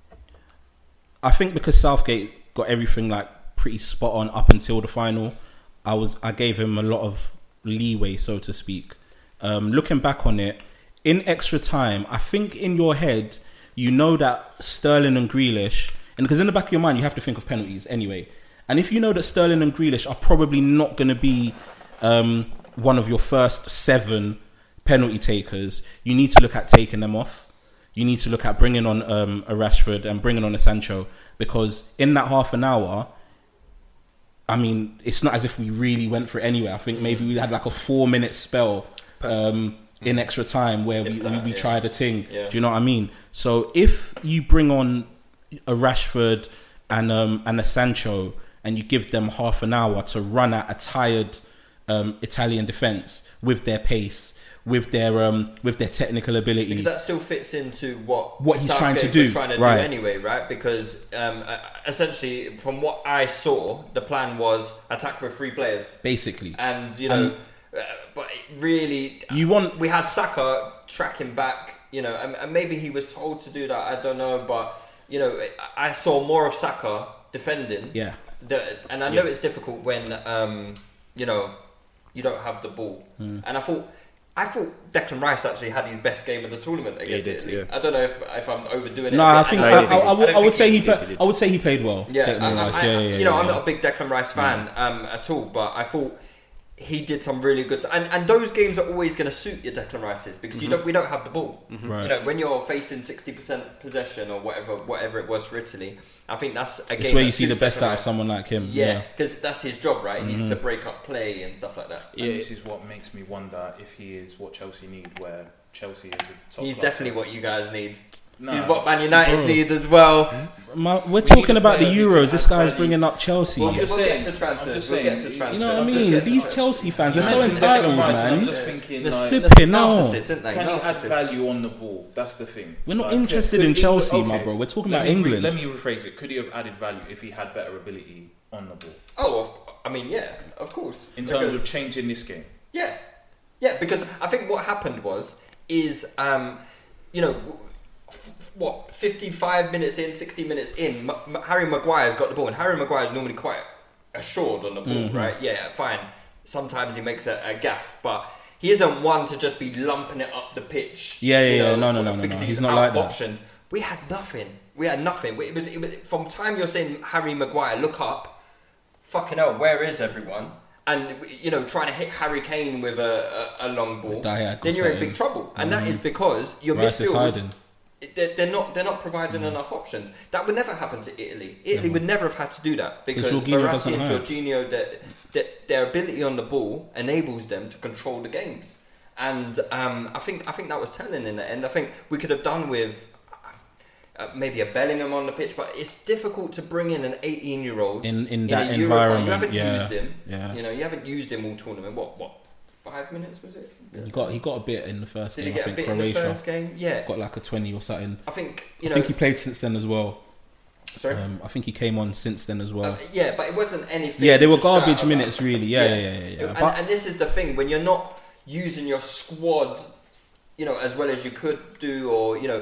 Speaker 5: I think because Southgate got everything like pretty spot on up until the final, I was I gave him a lot of leeway, so to speak. Um, looking back on it, in extra time, I think in your head you know that Sterling and Grealish, and because in the back of your mind you have to think of penalties anyway, and if you know that Sterling and Grealish are probably not going to be um, one of your first seven penalty takers, you need to look at taking them off. You need to look at bringing on um, a Rashford and bringing on a Sancho, because in that half an hour, I mean, it's not as if we really went for it anyway. I think maybe we had like a four minute spell um, in extra time where we,
Speaker 7: that,
Speaker 5: we, we
Speaker 7: yeah.
Speaker 5: tried a thing.
Speaker 7: Yeah.
Speaker 5: Do you know what I mean? So if you bring on a Rashford and um, and a Sancho and you give them half an hour to run at a tired um, Italian defence with their pace, with their um, with their technical ability,
Speaker 7: Because that still fits into what
Speaker 5: What he's trying to
Speaker 7: Southgate
Speaker 5: do,
Speaker 7: was trying to
Speaker 5: right.
Speaker 7: do anyway, right? Because um, uh, essentially, from what I saw, the plan was attack with three players,
Speaker 5: basically.
Speaker 7: and you know, uh, but it really,
Speaker 5: You want-
Speaker 7: we had Saka tracking back, you know, and, and maybe he was told to do that. I don't know, but you know, I I saw more of Saka defending.
Speaker 5: Yeah.
Speaker 7: The, and I know it's difficult when um, you know you don't have the ball,
Speaker 5: Hmm.
Speaker 7: and I thought. I thought Declan Rice actually had his best game of the tournament against
Speaker 4: did,
Speaker 7: Italy.
Speaker 4: yeah.
Speaker 7: I don't know if, if I'm overdoing it.
Speaker 5: No,
Speaker 7: a
Speaker 5: I
Speaker 7: bit.
Speaker 5: think
Speaker 7: I
Speaker 5: I,
Speaker 7: don't
Speaker 5: I,
Speaker 7: think-
Speaker 5: I, would,
Speaker 7: don't
Speaker 5: I would
Speaker 7: think
Speaker 5: say he.
Speaker 7: he-
Speaker 5: Play, I would say he played well.
Speaker 7: Yeah,
Speaker 5: Declan
Speaker 7: I, I,
Speaker 5: Rice.
Speaker 7: I,
Speaker 5: yeah, yeah,
Speaker 7: you know,
Speaker 5: yeah,
Speaker 7: I'm
Speaker 5: yeah.
Speaker 7: not a big Declan Rice fan um, at all, but I thought he did some really good stuff. And, and those games are always going to suit your Declan Rices because you don't. We don't have the ball.
Speaker 5: Right.
Speaker 7: You know, when you're facing sixty percent possession or whatever, whatever it was for Italy, I think that's a game.
Speaker 5: It's where you
Speaker 7: that
Speaker 5: see the
Speaker 7: suits
Speaker 5: best
Speaker 7: Declan
Speaker 5: out of
Speaker 7: Rice.
Speaker 5: someone like him.
Speaker 7: Yeah, because that's his job, right? He's
Speaker 5: Mm-hmm.
Speaker 7: to break up play and stuff like that.
Speaker 6: And this is what makes me wonder if he is what Chelsea need, where Chelsea is a top
Speaker 7: He's
Speaker 6: club.
Speaker 7: definitely what you guys need.
Speaker 6: No.
Speaker 7: He's what Man United
Speaker 5: Bro.
Speaker 7: need as well.
Speaker 5: My, we're
Speaker 6: need
Speaker 5: talking
Speaker 6: a
Speaker 5: about the
Speaker 6: player who
Speaker 5: Euros.
Speaker 6: can
Speaker 5: This
Speaker 6: add
Speaker 5: guy's
Speaker 6: value.
Speaker 5: bringing up Chelsea.
Speaker 6: Well, I'm
Speaker 7: We'll
Speaker 6: just
Speaker 7: get
Speaker 6: saying-
Speaker 7: to
Speaker 6: I'm
Speaker 7: transfers.
Speaker 6: just
Speaker 7: We'll get
Speaker 6: saying,
Speaker 7: to
Speaker 6: you-
Speaker 7: transfers.
Speaker 5: You know what I
Speaker 7: I'm just
Speaker 5: mean?
Speaker 7: getting
Speaker 5: These
Speaker 7: to-
Speaker 5: Chelsea fans,
Speaker 6: You
Speaker 5: they're so
Speaker 6: mentioned
Speaker 5: entitled,
Speaker 6: Declan Rice, and I'm
Speaker 5: man.
Speaker 6: just thinking,
Speaker 7: There's
Speaker 6: like,
Speaker 5: Flipping no.
Speaker 7: narcissists, isn't they?
Speaker 6: can he add
Speaker 7: Narcissists.
Speaker 6: value on the ball? That's the thing.
Speaker 5: We're not
Speaker 6: Like,
Speaker 5: interested
Speaker 6: could
Speaker 5: in
Speaker 6: he-
Speaker 5: Chelsea,
Speaker 6: okay,
Speaker 5: my bro. We're talking
Speaker 6: let
Speaker 5: about
Speaker 6: me re-
Speaker 5: England.
Speaker 6: Let me rephrase it. Could he have added value if he had better ability on the ball
Speaker 7: Oh, of, I mean, yeah, of course.
Speaker 6: in
Speaker 7: Because-
Speaker 6: terms of changing this game?
Speaker 7: Yeah, yeah, because I think what happened was is um, you know f- what fifty-five minutes in, sixty minutes in, M- M- Harry Maguire's got the ball, and Harry Maguire's normally quite assured on the ball,
Speaker 5: Mm-hmm.
Speaker 7: right? Yeah, fine. Sometimes he makes a, a gaff, but he isn't one to just be lumping it up the pitch.
Speaker 5: Yeah, yeah,
Speaker 7: you
Speaker 5: yeah.
Speaker 7: know,
Speaker 5: No, no, no, no,
Speaker 7: because
Speaker 5: no.
Speaker 7: he's,
Speaker 5: He's not
Speaker 7: out
Speaker 5: like
Speaker 7: of
Speaker 5: that.
Speaker 7: options. We had nothing. We had nothing. It was, it was from time you're saying Harry Maguire, look up. Fucking hell, where is everyone? And you know, trying to hit Harry Kane with a, a, a long ball,
Speaker 5: diagonal
Speaker 7: then you're in
Speaker 5: setting.
Speaker 7: big trouble, and that is because your
Speaker 5: Rice is
Speaker 7: midfield
Speaker 5: hiding.
Speaker 7: they're, they're not they're not providing enough options. That would never happen to Italy. Italy would never have had to do that because
Speaker 5: Jorginho
Speaker 7: Verratti
Speaker 5: doesn't
Speaker 7: and
Speaker 5: hide.
Speaker 7: Jorginho, their, their, their ability on the ball enables them to control the games. And um, I think I think that was telling in the end. I think we could have done with uh, maybe a Bellingham on the pitch, but it's difficult to bring in an eighteen-year-old
Speaker 5: In- in
Speaker 7: a
Speaker 5: that
Speaker 7: Euro
Speaker 5: environment,
Speaker 7: final. You haven't
Speaker 5: yeah,
Speaker 7: used him.
Speaker 5: yeah.
Speaker 7: You know, you haven't used him all tournament. What what five minutes was it?
Speaker 5: He got he got a bit in the first
Speaker 7: Did he
Speaker 5: game. I
Speaker 7: get a
Speaker 5: think
Speaker 7: bit in the
Speaker 5: Croatia
Speaker 7: first game? Yeah.
Speaker 5: got like a twenty or something.
Speaker 7: I think you
Speaker 5: I
Speaker 7: know.
Speaker 5: think he played since then as well.
Speaker 7: Sorry.
Speaker 5: Um, I think he came on since then as well.
Speaker 7: Uh, yeah, but it wasn't anything.
Speaker 5: yeah, they were
Speaker 7: to shout
Speaker 5: garbage
Speaker 7: about.
Speaker 5: minutes, really. Yeah, yeah, yeah, yeah. yeah.
Speaker 7: And,
Speaker 5: But
Speaker 7: and this is the thing when you're not using your squad, you know, as well as you could do, or you know,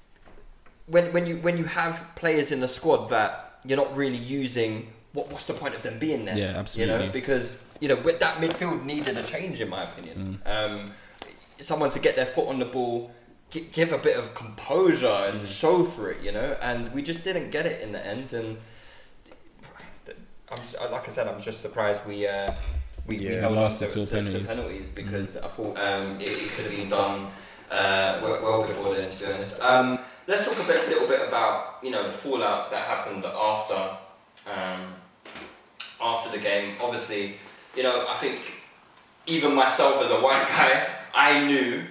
Speaker 7: when when you when you have players in the squad that you're not really using, what what's the point of them being there?
Speaker 5: Yeah, absolutely.
Speaker 7: You know, because you know with that midfield needed a change, in my opinion.
Speaker 5: Mm.
Speaker 7: Um, someone to get their foot on the ball. gi- Give a bit of composure and
Speaker 5: Mm.
Speaker 7: show for it, you know, and we just didn't get it in the end. And I'm s- like I said, I'm just surprised we uh, we, we
Speaker 5: Yeah,
Speaker 7: held on
Speaker 5: lasted
Speaker 7: to,
Speaker 5: till
Speaker 7: to,
Speaker 5: penalties.
Speaker 7: to penalties because I thought um, it, it could have been done uh, well, well before then. To be honest, um, let's talk a bit, little bit about you know the fallout that happened after um, after the game. Obviously, you know I think even myself as a white guy, I knew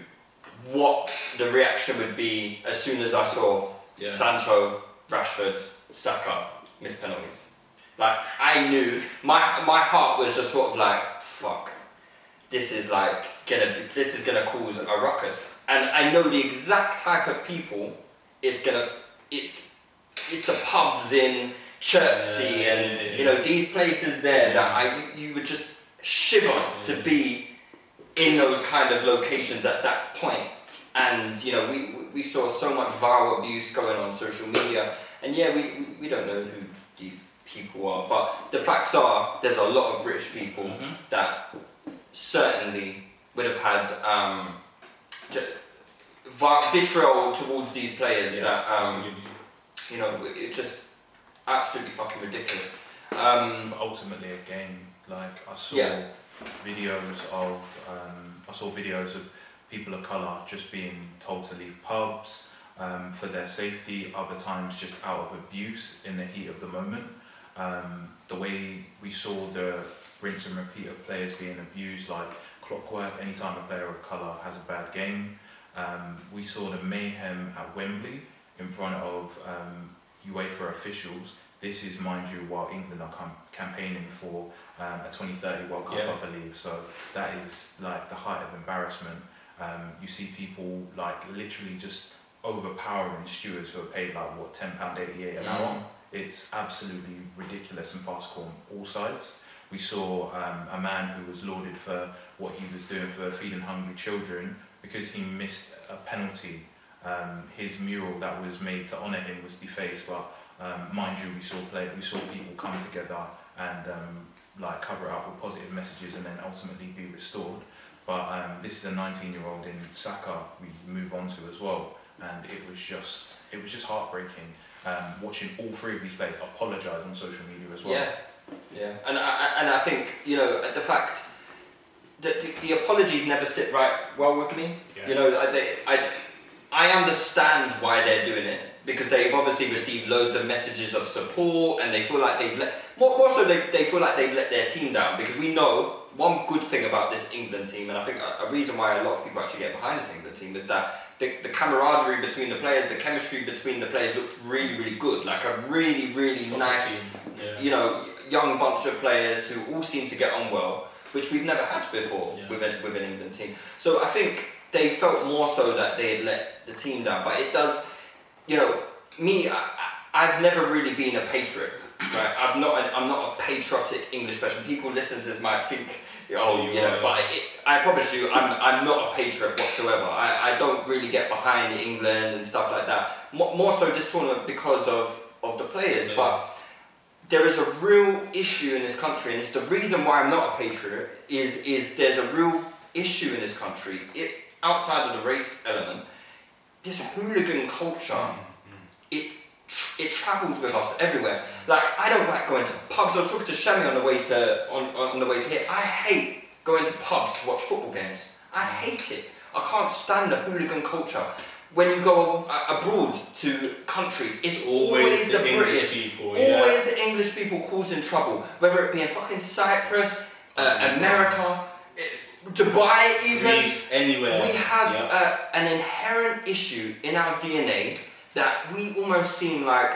Speaker 7: what the reaction would be as soon as I saw
Speaker 5: Yeah.
Speaker 7: Sancho, Rashford, Saka miss penalties. Like I knew my my heart was just sort of like fuck. This is like gonna be, this is gonna cause a ruckus, and I know the exact type of people it's gonna it's it's the pubs in Chertsey
Speaker 5: Yeah,
Speaker 7: and
Speaker 5: yeah, yeah.
Speaker 7: you know these places there that I you, you would just shiver to be in those kind of locations at that point. And you know we we saw so much viral abuse going on social media, and yeah we we, we don't know who these people are, but the facts are there's a lot of British people
Speaker 5: Mhm.
Speaker 7: that certainly would have had um, j- vi- vitriol towards these players
Speaker 5: Yeah,
Speaker 7: that um,
Speaker 5: absolutely.
Speaker 7: you know it just absolutely fucking ridiculous. Um,
Speaker 6: But ultimately, again, like I saw
Speaker 7: Yeah.
Speaker 6: videos of, um, I saw videos of people of colour just being told to leave pubs um, for their safety. Other times, just out of abuse in the heat of the moment. Um, the way we saw the rinse and repeat of players being abused, like clockwork. Anytime a player of colour has a bad game, um, we saw the mayhem at Wembley in front of um, UEFA officials. This is, mind you, while England are cam- campaigning for um, a twenty thirty World Cup,
Speaker 7: Yeah.
Speaker 6: I believe. So that is like the height of embarrassment. Um, you see people like literally just overpowering stewards who are paid like what ten pound eighty-eight an hour.
Speaker 7: Mm.
Speaker 6: It's absolutely ridiculous and farcical on all sides. We saw um, a man who was lauded for what he was doing for feeding hungry children because he missed a penalty. Um, his mural that was made to honour him was defaced, but um, mind you, we saw play, we saw people come together and um, like cover it up with positive messages and then ultimately be restored. But um, this is a nineteen-year-old in Saka we move on to as well, and it was just it was just heartbreaking um, watching all three of these players apologise on social media as well.
Speaker 7: Yeah, yeah, and I, and I think you know the fact that the, the apologies never sit right well with me.
Speaker 4: Yeah.
Speaker 7: You know, I, they, I, I understand why they're doing it because they've obviously received loads of messages of support and they feel like they've let more, more so they, they feel like they've let their team down because we know one good thing about this England team, and I think a, a reason why a lot of people actually get behind this England team is that the, the camaraderie between the players, the chemistry between the players looked really, really good. Like a really, really nice,
Speaker 5: Yeah.
Speaker 7: you know, young bunch of players who all seem to get on well, which we've never had before
Speaker 5: Yeah.
Speaker 7: with, an, with an England team. So I think they felt more so that they had let the team down. But it does, you know, me, I, I, I've never really been a patriot. Right, I'm not. A, I'm not a patriotic English person. People listening to this might think, oh,
Speaker 5: You
Speaker 7: you know.
Speaker 5: are,
Speaker 7: But it, I promise you, I'm. I'm not a patriot whatsoever. I, I don't really get behind England and stuff like that. More, more so this tournament because of of the players.
Speaker 5: Players.
Speaker 7: But there is a real issue in this country, and it's the reason why I'm not a patriot. Is is there's a real issue in this country. It outside of the race element, this hooligan culture. It. It travels with us everywhere. Like I don't like going to pubs. I was talking to Shami on the way to on, on the way to here. I hate going to pubs to watch football games. I hate it. I can't stand the hooligan culture. When you go uh, abroad to countries, it's always,
Speaker 5: Always
Speaker 7: the,
Speaker 5: the English
Speaker 7: British
Speaker 5: people, yeah.
Speaker 7: Always the English people causing trouble. Whether it be in fucking Cyprus, uh, America, eh, Dubai, even.
Speaker 5: Greece, anywhere.
Speaker 7: We have
Speaker 5: Yeah.
Speaker 7: uh, an inherent issue in our D N A that we almost seem like,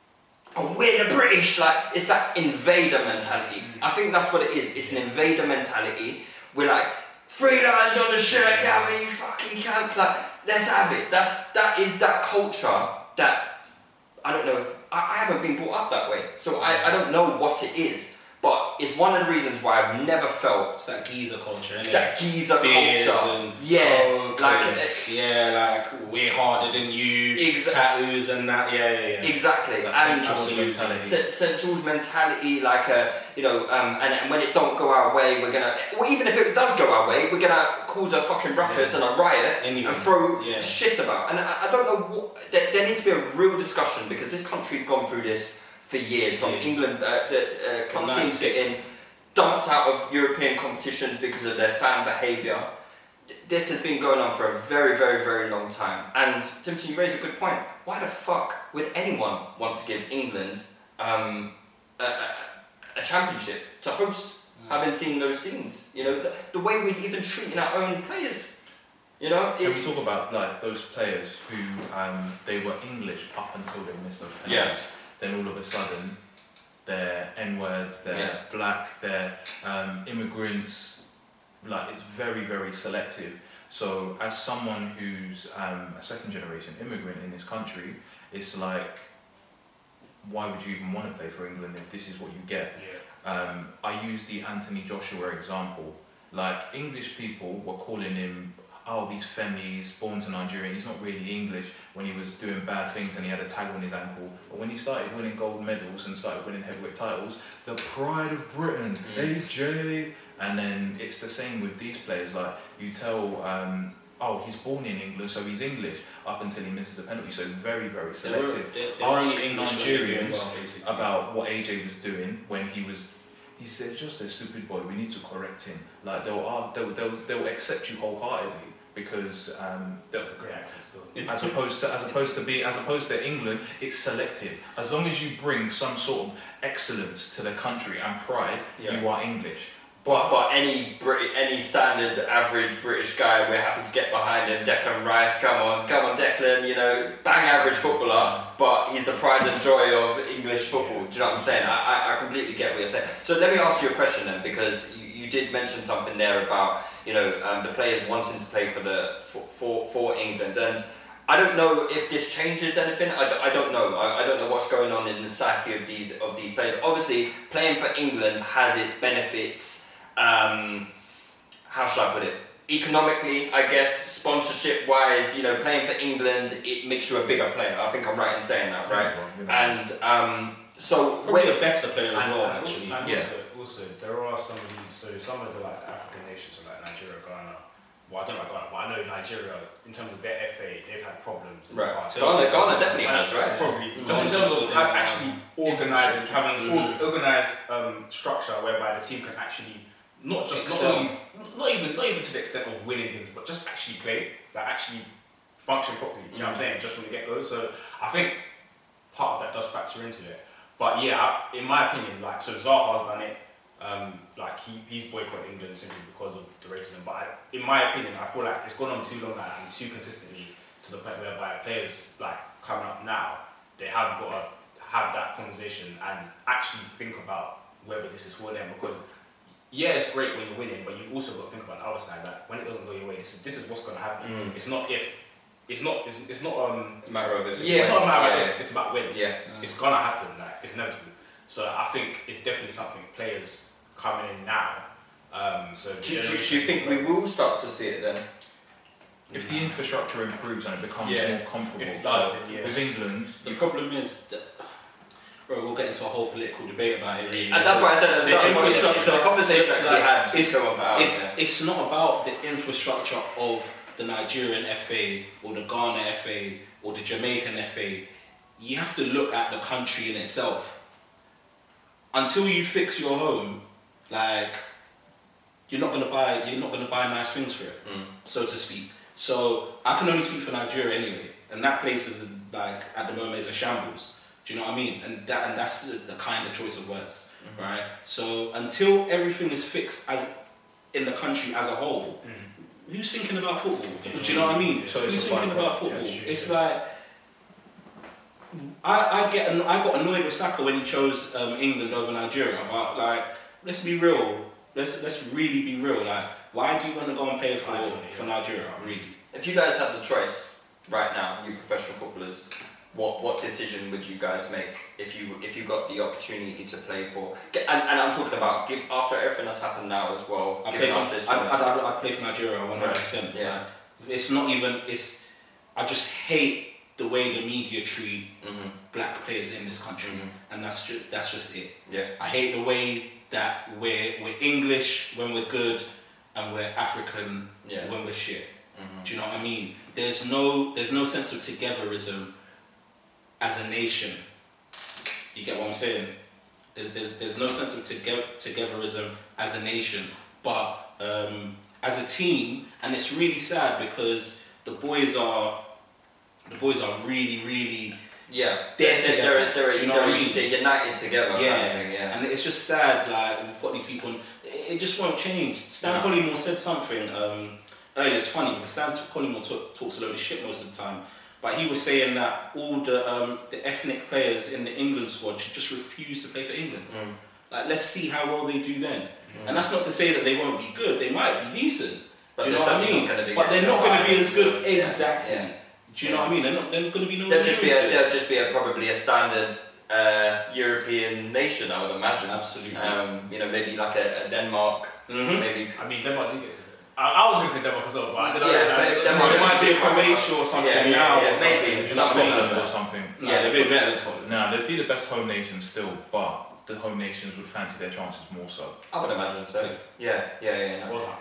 Speaker 7: oh, we're the British. Like it's that invader mentality. I think that's what it is. It's an invader mentality. We're like three lines on the shirt, yeah, we fucking can't. Like let's have it. That's that is that culture that I don't know if I, I haven't been brought up that way, so I, I don't know what it is. But it's one of the reasons why I've never felt
Speaker 5: It's that geezer culture, isn't
Speaker 7: that
Speaker 5: it?
Speaker 7: geezer
Speaker 5: Beers
Speaker 7: culture.
Speaker 5: and
Speaker 7: Yeah,
Speaker 5: coke
Speaker 7: like
Speaker 5: and-
Speaker 7: uh,
Speaker 5: yeah, like we're harder than you.
Speaker 7: Exa-
Speaker 5: tattoos and that. Yeah, yeah, yeah.
Speaker 7: exactly.
Speaker 6: That
Speaker 7: And
Speaker 6: Saint George
Speaker 5: absolutely.
Speaker 6: mentality.
Speaker 7: St Saint George mentality, like a, you know, um, and, and when it don't go our way, we're gonna, well, even if it does go our way, we're gonna cause a fucking ruckus
Speaker 5: Yeah.
Speaker 7: and a riot
Speaker 5: Anything.
Speaker 7: and throw
Speaker 5: Yeah.
Speaker 7: shit about. And I, I don't know what, there, there needs to be a real discussion because this country's gone through this for years, from
Speaker 5: Yes.
Speaker 7: England, uh, the uh, club
Speaker 5: From
Speaker 7: teams
Speaker 5: ninety-six.
Speaker 7: getting dumped out of European competitions because of their fan behaviour. This has been going on for a very, very, very long time. And Timothy, you raise a good point. Why the fuck would anyone want to give England um, a, a, a championship to host? Mm. Having seen those scenes, you know, the, the way we're even treating our own players. You know,
Speaker 6: Can we
Speaker 7: it's,
Speaker 6: talk about like those players who um, they were English up until they missed those penalties?
Speaker 7: Yeah.
Speaker 6: Then all of a sudden, they're N-words, they're
Speaker 7: Yeah.
Speaker 6: black, they're um, immigrants. Like it's very, very selective. So as someone who's um, a second generation immigrant in this country, it's like, why would you even want to play for England if this is what you get?
Speaker 4: Yeah.
Speaker 6: Um, I use the Anthony Joshua example. Like English people were calling him, oh, he's Femi, he's born to Nigeria, he's not really English when he was doing bad things and he had a tag on his ankle. But when he started winning gold medals and started winning heavyweight titles, the pride of Britain,
Speaker 7: Mm.
Speaker 6: A J. And then it's the same with these players. Like you tell, um, oh, he's born in England, so he's English up until he misses a penalty. So it's very, very
Speaker 5: They were,
Speaker 6: selective.
Speaker 5: they, they were
Speaker 6: Ask
Speaker 5: only English when they were doing
Speaker 6: Nigerians
Speaker 5: well, basically.
Speaker 6: about what A J was doing when he was. He said, "Just a stupid boy. We need to correct him." Like they'll they'll they'll, they'll accept you wholeheartedly because um, they'll,
Speaker 4: Great accent still.
Speaker 6: as opposed to as opposed to be as opposed to England, it's selective. As long as you bring some sort of excellence to the country and pride,
Speaker 7: Yeah.
Speaker 6: you are English.
Speaker 7: But, but any Brit, any standard average British guy, we're happy to get behind him. Declan Rice, come on, come on, Declan. You know, bang average footballer, but he's the pride and joy of English football. Do you know what I'm saying? I, I, I completely get what you're saying. So let me ask you a question then, because you, you did mention something there about you know um, the players wanting to play for the for for, for England, and I don't know if this changes anything. I, d- I don't know. I, I don't know what's going on in the psyche of these of these players. Obviously, playing for England has its benefits. Um, how should I put it? Economically, I guess, sponsorship-wise, you know, playing for England, it makes you a bigger player. I think I'm right in saying that, right? And um, so
Speaker 5: Probably
Speaker 7: when
Speaker 5: a better player as
Speaker 4: And,
Speaker 5: well,
Speaker 4: and,
Speaker 5: actually.
Speaker 4: and
Speaker 6: Yeah.
Speaker 4: also, also, there are some of these, so some of the like African nations, so like Nigeria, Ghana, well, I don't know about Ghana, but I know Nigeria, in terms of their F A, they've had problems. In
Speaker 7: Right.
Speaker 4: the past.
Speaker 7: Ghana- Ghana definitely has, right?
Speaker 4: Probably.
Speaker 5: Yeah.
Speaker 4: Just in terms of
Speaker 5: Yeah.
Speaker 4: have actually organising, having
Speaker 5: Mm.
Speaker 4: an organised um, structure whereby the team can actually not just not
Speaker 5: Excel.
Speaker 4: only not even not even to the extent of winning things, but just actually play, like actually function properly. Do you know what I'm saying? Just from the get go. So I think part of that does factor into it. But yeah, I- in my opinion, like so Zaha's done it. Um, like he, he's boycotted England simply because of the racism. But I, in my opinion, I feel like it's gone on too long now and too consistently to the point whereby players like coming up now, they have got to have that conversation and actually think about whether this is for them. Because yeah, it's great when you're winning, but you've also got to think about the other side that when it doesn't go your way, this is this is what's going to happen.
Speaker 7: Mm.
Speaker 4: It's not if. It's not. It's, it's not. Um.
Speaker 7: It's a matter of if it's
Speaker 4: Yeah, it's not a matter
Speaker 7: yeah,
Speaker 4: of if. It's about winning.
Speaker 7: yeah.
Speaker 4: It's gonna happen. Like it's inevitable. So I think it's definitely something players coming in now. Um. So the
Speaker 7: Do, do, do
Speaker 4: generation-
Speaker 7: you think we will start to see it then?
Speaker 6: If the infrastructure improves and it becomes
Speaker 4: Yeah.
Speaker 6: more comparable,
Speaker 4: If it does,
Speaker 6: so
Speaker 4: then yeah.
Speaker 6: with England,
Speaker 5: The
Speaker 6: you
Speaker 5: problem is that, bro, we'll get into a whole political debate about it. Really.
Speaker 7: And that's why I said at the
Speaker 5: The
Speaker 7: start, it's,
Speaker 5: infrastructure-
Speaker 7: it's a conversation that can be had.
Speaker 5: It's,
Speaker 7: Go on, out
Speaker 5: it's,
Speaker 7: there.
Speaker 5: it's not about the infrastructure of the Nigerian F A or the Ghana F A or the Jamaican F A. You have to look at the country in itself. Until you fix your home, like you're not gonna buy you're not gonna buy nice things for it,
Speaker 7: Mm.
Speaker 5: so to speak. So I can only speak for Nigeria anyway, and that place is like at the moment is a shambles. Do you know what I mean? And that and that's the, the kind of choice of words,
Speaker 7: Mm-hmm.
Speaker 5: right? So until everything is fixed as in the country as a whole, who's thinking about football? Do you know what I mean?
Speaker 6: So it's
Speaker 5: who's
Speaker 6: a
Speaker 5: thinking
Speaker 6: byproduct,
Speaker 5: about football?
Speaker 4: yeah, sure,
Speaker 5: It's
Speaker 4: yeah.
Speaker 5: like I, I get anno- I got annoyed with Saka when he chose um, England over Nigeria. But like, let's be real. Let's let's really be real. Like, why do you want to go and play for
Speaker 4: I don't know,
Speaker 5: for
Speaker 4: yeah.
Speaker 5: Nigeria? Really?
Speaker 7: If you guys had the choice right now, you professional footballers, what what decision would you guys make if you if you got the opportunity to play for? Get, and, and I'm talking about give after everything that's happened now as well.
Speaker 5: I
Speaker 7: Giving
Speaker 5: play
Speaker 7: up
Speaker 5: for
Speaker 7: this
Speaker 5: I,
Speaker 7: tournament.
Speaker 5: I, I, I play for Nigeria one hundred percent.
Speaker 7: Yeah.
Speaker 5: It's not even. It's. I just hate the way the media treat
Speaker 7: Mhm.
Speaker 5: black players in this country,
Speaker 7: Mhm.
Speaker 5: and that's just that's just it.
Speaker 7: Yeah.
Speaker 5: I hate the way that we're we're English when we're good, and we're African
Speaker 7: Yeah.
Speaker 5: when we're shit.
Speaker 7: Mhm.
Speaker 5: Do you know what I mean? There's no there's no sense of togetherism as a nation You get what I'm saying? There's there's, there's no sense of together, togetherism as a nation, but um, as a team, and it's really sad because the boys are the boys are really really
Speaker 7: yeah
Speaker 5: they're
Speaker 7: they're
Speaker 5: together.
Speaker 7: they're, they're,
Speaker 5: Do you know
Speaker 7: they're,
Speaker 5: what I mean?
Speaker 7: they're united together.
Speaker 5: Yeah,
Speaker 7: kind of thing, yeah.
Speaker 5: and it's just sad. Like we've got these people, and it, it just won't change. Stan
Speaker 7: No.
Speaker 5: Collymore said something um, earlier. It's funny because Stan Collymore talk, talks a load of shit most of the time, but he was saying that all the um, the ethnic players in the England squad should just refuse to play for England.
Speaker 7: Mm.
Speaker 5: Like, let's see how well they do then.
Speaker 7: Mm.
Speaker 5: And that's not to say that they won't be good. They might be decent.
Speaker 7: But
Speaker 5: do you
Speaker 7: they're
Speaker 5: know what I
Speaker 7: certainly
Speaker 5: mean?
Speaker 7: not gonna be
Speaker 5: But they're
Speaker 7: getting
Speaker 5: not
Speaker 7: to
Speaker 5: going to be
Speaker 7: finals,
Speaker 5: as good.
Speaker 7: yeah,
Speaker 5: Exactly.
Speaker 7: yeah.
Speaker 5: Do you know what I mean? They're not. They're going to be no.
Speaker 7: They'll just be a,
Speaker 5: good.
Speaker 7: they'll just be a, probably a standard uh, European nation, I would imagine.
Speaker 5: Absolutely.
Speaker 7: Um, you know, maybe like a, a Denmark.
Speaker 5: Mhm.
Speaker 7: Maybe.
Speaker 4: I mean, Denmark did get to. I, I was going to say Denmark as well, but I didn't
Speaker 7: Yeah,
Speaker 4: know.
Speaker 7: but
Speaker 4: that.
Speaker 7: Denmark-
Speaker 5: So it might be a Croatia or something
Speaker 7: Yeah, yeah,
Speaker 5: now.
Speaker 7: yeah,
Speaker 5: or something.
Speaker 7: maybe.
Speaker 5: Do you know what I mean?
Speaker 6: Scotland or something.
Speaker 5: No, they'd be better than Scotland.
Speaker 6: No, they'd be the best home nation still, but the home nations would fancy their chances more so.
Speaker 7: I would imagine so. Yeah, yeah, yeah.
Speaker 4: It
Speaker 7: No.
Speaker 4: was like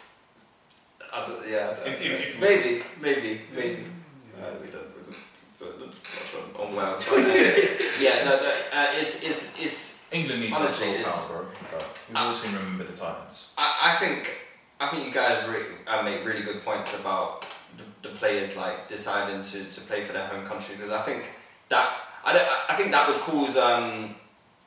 Speaker 7: I don't, yeah, I don't,
Speaker 4: If- if- if-
Speaker 7: maybe, maybe, maybe. Uh, we don't, we don't, don't, don't touch on, on Wales. but, uh, yeah, no, but, uh, it's, it's, it's.
Speaker 6: England needs
Speaker 7: Honestly,
Speaker 6: that
Speaker 7: it's-
Speaker 6: sort of power, bro. But we've
Speaker 7: Uh,
Speaker 6: all seen Remember the Titans.
Speaker 7: I, I think, I think you guys re- uh, make really good points about the, the players like deciding to, to play for their home country, because I think that I, don't, I think that would cause um,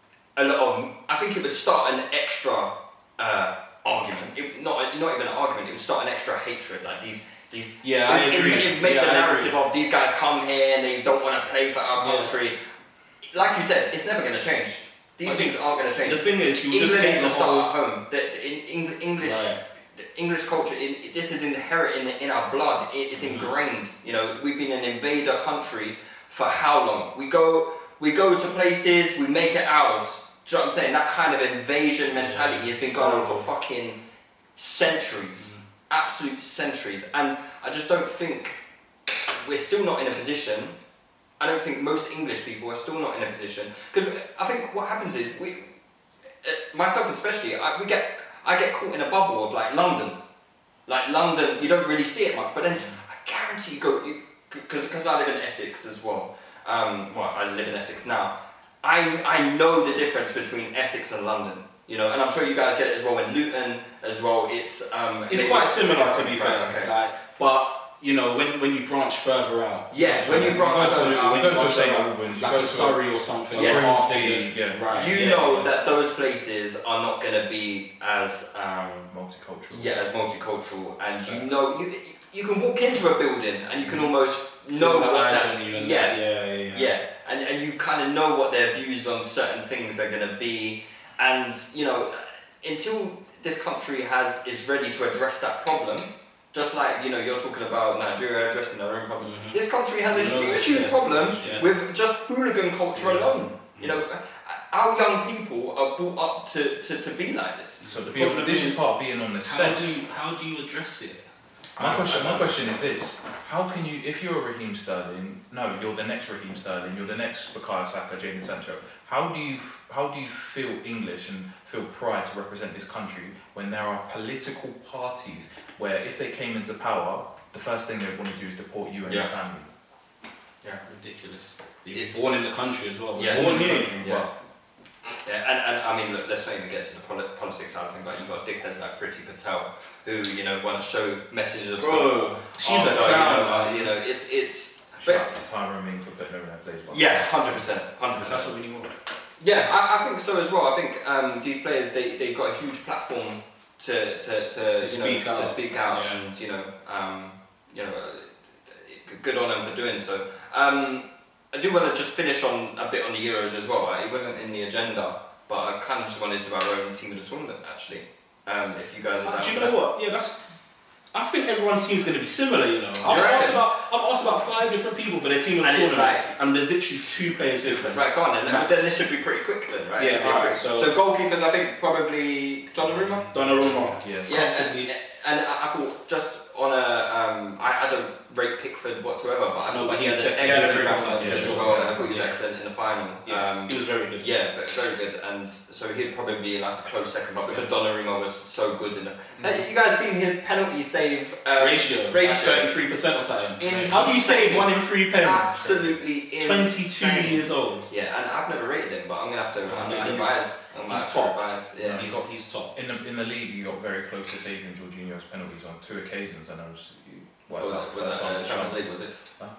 Speaker 7: a lot of. I think it would start an extra uh, argument. It, not not even an argument. It would start an extra hatred. Like these these.
Speaker 5: Yeah, I
Speaker 7: it,
Speaker 5: agree.
Speaker 7: It, it make
Speaker 5: Yeah,
Speaker 7: the
Speaker 5: I
Speaker 7: narrative
Speaker 5: agree.
Speaker 7: of these guys come here and they don't want to play for our
Speaker 5: Yeah.
Speaker 7: country. Like you said, it's never going to change. These
Speaker 5: I
Speaker 7: things
Speaker 5: think
Speaker 7: aren't going to change.
Speaker 5: The thing is, you
Speaker 7: England
Speaker 5: just get
Speaker 7: needs
Speaker 5: the
Speaker 7: to start
Speaker 5: whole.
Speaker 7: at home. The, the, in, in, English,
Speaker 5: Right.
Speaker 7: the English culture. In, this is inherent in, in our blood. It, it's ingrained. You know, we've been an invader country for how long? We go, we go to places, we make it ours. Do you know what I'm saying? That kind of invasion mentality has been going on for fucking centuries, absolute centuries. And I just don't think we're still not in a position. I don't think most English people are still not in a position, because I think what happens is we, uh, myself especially, I, we get I get caught in a bubble of like London, like London. You don't really see it much, but then I guarantee you go because because I live in Essex as well. Um, well, I live in Essex now. I I know the difference between Essex and London. You know, and I'm sure you guys get it as well in Luton as well. It's um,
Speaker 5: It's
Speaker 7: maybe-
Speaker 5: quite similar to be
Speaker 7: Right,
Speaker 5: fair.
Speaker 7: okay.
Speaker 5: Like, but you know, when when you branch further out.
Speaker 7: Yeah, when you branch
Speaker 5: go to-
Speaker 7: further out,
Speaker 5: when
Speaker 6: you
Speaker 5: you
Speaker 6: go to
Speaker 5: branch
Speaker 6: Saint
Speaker 5: out,
Speaker 6: Albans, you
Speaker 5: like
Speaker 6: go
Speaker 5: a
Speaker 6: to-
Speaker 5: Surrey or something.
Speaker 7: Yes.
Speaker 5: or
Speaker 6: Grimsby,
Speaker 5: Hertfordshire.
Speaker 6: yeah.
Speaker 5: Right.
Speaker 7: You
Speaker 5: yeah,
Speaker 7: know
Speaker 5: yeah.
Speaker 7: that those places are not going to be as um,
Speaker 6: Multicultural.
Speaker 7: yeah as multicultural, and you
Speaker 5: Yes.
Speaker 7: know you you can walk into a building and you can almost know
Speaker 5: Feel the
Speaker 7: what
Speaker 5: eyes
Speaker 7: that
Speaker 5: on you and
Speaker 7: yeah,
Speaker 5: that, yeah, yeah, yeah.
Speaker 7: yeah, and and you kind of know what their views on certain things are going to be, and you know until this country has is ready to address that problem. Just like, you know, you're talking about Nigeria addressing their own problem.
Speaker 5: Mhm.
Speaker 7: This country has a
Speaker 5: You know,
Speaker 7: huge,
Speaker 5: it's-
Speaker 7: huge
Speaker 5: yes,
Speaker 7: problem
Speaker 5: yeah.
Speaker 7: with just hooligan culture
Speaker 5: Yeah.
Speaker 7: alone. You know, our young people are brought up to, to, to be like this.
Speaker 6: So the
Speaker 5: The problem
Speaker 6: problem, this
Speaker 5: is,
Speaker 6: is part of being on the
Speaker 5: How
Speaker 6: set.
Speaker 5: do you how do you address it?
Speaker 6: My question, my question is this: how can you, if you're a Raheem Sterling, no, you're the next Raheem Sterling, you're the next Bukayo Saka, Jadon Sancho. How do you, how do you feel English and feel pride to represent this country when there are political parties where, if they came into power, the first thing they want to do is deport you and your
Speaker 7: Yeah.
Speaker 6: family?
Speaker 5: Yeah, ridiculous. You're
Speaker 7: It's-
Speaker 5: born in the country as well.
Speaker 7: Yeah.
Speaker 5: Born
Speaker 6: in the
Speaker 5: here.
Speaker 6: country,
Speaker 7: Yeah. Yeah, and, and I mean, look, let's not even get to the poli- politics side of things, but you've got dickheads like Priti Patel, who, you know, want to show messages of
Speaker 5: Bro,
Speaker 7: support
Speaker 5: she's
Speaker 7: after,
Speaker 5: a clown,
Speaker 7: you know, uh,
Speaker 5: man.
Speaker 7: you know, it's, it's,
Speaker 6: Shout
Speaker 7: but,
Speaker 6: out to Tyrone Mings for putting her in that place. by the way.
Speaker 7: yeah, one hundred percent, one hundred
Speaker 5: That's
Speaker 7: percent.
Speaker 5: what we need more.
Speaker 7: Yeah, I, I think so as well. I think um, these players, they, they've got a huge platform to, to, to,
Speaker 5: To
Speaker 7: you
Speaker 5: speak
Speaker 7: know,
Speaker 5: out.
Speaker 7: to speak out,
Speaker 5: Yeah.
Speaker 7: and, you know, um, you know, uh, good on them for doing so. Um, I do want to just finish on a bit on the Euros as well. Right? It wasn't in the agenda, but I kind of just wanted to do our own team of the tournament, actually. Um, if you guys are
Speaker 5: Uh,
Speaker 7: down
Speaker 5: do you
Speaker 7: for
Speaker 5: know
Speaker 7: that.
Speaker 5: what? Yeah, that's. I think everyone's team's going to be similar. You know, I've
Speaker 7: reckon?
Speaker 5: asked about I've asked about five different people for their team of the
Speaker 7: And it's
Speaker 5: tournament,
Speaker 7: like-
Speaker 5: and there's literally two players different.
Speaker 7: Right, go on then.
Speaker 5: Max.
Speaker 7: Then this should be pretty quick then, right? It
Speaker 5: Yeah,
Speaker 7: should be
Speaker 5: alright,
Speaker 7: quick.
Speaker 5: so-
Speaker 7: so goalkeepers, I think probably Donnarumma.
Speaker 5: Donnarumma.
Speaker 6: Yeah.
Speaker 7: Yeah, and,
Speaker 5: Comfortably.
Speaker 7: and I I thought just on a, um, I, I don't rate Pickford whatsoever, but I
Speaker 5: No,
Speaker 7: thought
Speaker 5: but
Speaker 7: he
Speaker 5: he
Speaker 7: had
Speaker 5: was
Speaker 7: an
Speaker 5: second,
Speaker 7: excellent
Speaker 5: yeah,
Speaker 7: performance
Speaker 5: yeah,
Speaker 7: as
Speaker 5: sure,
Speaker 7: well, and
Speaker 5: yeah,
Speaker 7: I thought he was
Speaker 5: yeah.
Speaker 7: excellent in the final.
Speaker 5: Yeah,
Speaker 7: Um,
Speaker 5: he was very good.
Speaker 7: Yeah, but very good, and so he'd probably be like a close second, but because Donnarumma was so good in the. Mm. You guys seen his penalty save uh,
Speaker 5: ratio?
Speaker 7: Ratio,
Speaker 5: thirty-three percent or something.
Speaker 7: Insane.
Speaker 5: How do you save one in three penalties?
Speaker 7: Absolutely insane.
Speaker 5: twenty-two years old.
Speaker 7: Yeah, and I've never rated him, but I'm gonna have to, I'm
Speaker 5: No,
Speaker 7: gonna
Speaker 5: he's-
Speaker 7: revise. I'm gonna
Speaker 5: he's
Speaker 7: have to
Speaker 5: top.
Speaker 7: revise, Yeah,
Speaker 5: He's, he's top.
Speaker 6: In the in the league, you got very close to saving Jorginho's penalties on two occasions, and I was. What
Speaker 7: was
Speaker 6: that?
Speaker 7: that, was that uh, Champions League? Was it?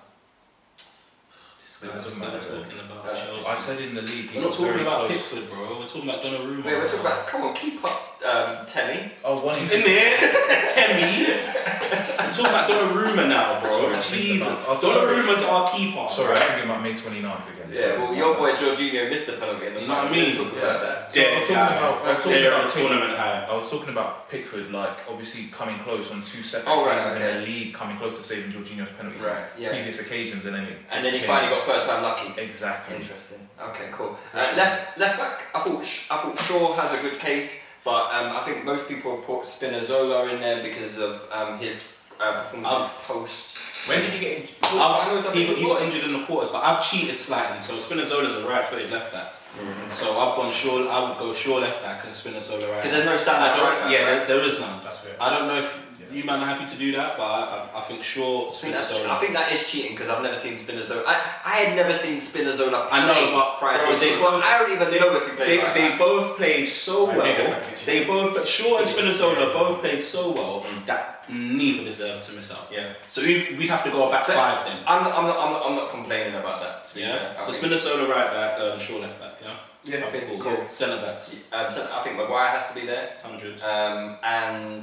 Speaker 5: This
Speaker 6: It
Speaker 5: guy's
Speaker 6: doesn't
Speaker 5: still
Speaker 6: matter.
Speaker 5: talking about
Speaker 7: Uh,
Speaker 5: Chelsea.
Speaker 6: I said in the league. he
Speaker 5: We're not
Speaker 6: got
Speaker 5: talking
Speaker 6: very
Speaker 5: about
Speaker 6: close.
Speaker 5: Pickford, bro. We're talking about Donnarumma.
Speaker 7: Wait, we're talking about. Come on, keep up, um, Temmie.
Speaker 6: Oh, one in
Speaker 5: in there, Temmie. I'm talking about Donnarumma now, bro.
Speaker 6: Sorry, I'm
Speaker 5: Jesus,
Speaker 6: thinking about- oh, sorry.
Speaker 5: Donnarumma's our keeper.
Speaker 6: Sorry, I'm thinking about May twenty-ninth again.
Speaker 7: Yeah, well, your boy Jorginho missed the penalty in the
Speaker 5: You know what I
Speaker 7: final.
Speaker 5: mean?
Speaker 7: We'll talk about that.
Speaker 6: So I was talking about, I was talking
Speaker 5: They're
Speaker 6: about
Speaker 5: a tournament high.
Speaker 6: I was talking about Pickford, like obviously coming close on two separate
Speaker 7: Oh, right,
Speaker 6: occasions
Speaker 7: okay.
Speaker 6: in the league, coming close to saving Jorginho's penalties
Speaker 7: Right,
Speaker 6: on
Speaker 7: yeah.
Speaker 6: previous occasions, and then it
Speaker 7: And then he
Speaker 6: became-
Speaker 7: finally got third time lucky.
Speaker 6: exactly.
Speaker 7: Interesting. Okay, cool. Uh, left left back. I thought Sh- I thought Shaw has a good case, but um, I think most people have put Spinazzola in there because of um, his uh, performances
Speaker 5: I've-
Speaker 7: post.
Speaker 4: When did he get injured?
Speaker 7: Finals, I
Speaker 5: I've, he,
Speaker 7: think it
Speaker 5: he got
Speaker 7: was.
Speaker 5: injured in the quarters, but I've cheated slightly. So Spinazzola's a right-footed left back. So I've gone Shaw. I would go Shaw left back and Spinazzola right.
Speaker 7: Because there's no
Speaker 5: I
Speaker 7: standard
Speaker 5: don't-
Speaker 7: right back.
Speaker 5: Yeah,
Speaker 7: right?
Speaker 5: there, there is none.
Speaker 4: That's fair.
Speaker 5: I don't know if you man are happy to do that, but I, I, I think Shaw,
Speaker 7: I think, that's,
Speaker 5: Spinazzola.
Speaker 7: I think that is cheating because I've never seen Spinazzola. I, I had never seen Spinazzola play
Speaker 5: I know, but
Speaker 7: prior to
Speaker 5: bro,
Speaker 7: his
Speaker 5: they
Speaker 7: well,
Speaker 5: both-
Speaker 7: I don't even
Speaker 5: they,
Speaker 7: know if he played
Speaker 5: they,
Speaker 7: right
Speaker 5: they
Speaker 7: back.
Speaker 5: both played so
Speaker 4: I
Speaker 5: well.
Speaker 4: think definitely.
Speaker 5: They both, but Shaw and Spinazzola both played so well that neither deserved to miss out.
Speaker 7: Yeah.
Speaker 5: So we, we'd have to go back
Speaker 7: But
Speaker 5: five then.
Speaker 7: I'm not, I'm not, I'm not, I'm not complaining about that. To be
Speaker 5: Yeah.
Speaker 7: fair. I
Speaker 5: So
Speaker 7: think-
Speaker 5: Spinazzola right back, um, Shaw left back. Yeah.
Speaker 7: Yeah, I think
Speaker 5: Cool.
Speaker 7: cool.
Speaker 5: Centre backs.
Speaker 7: Um, so I think Maguire has to be there.
Speaker 5: Hundred.
Speaker 7: Um, and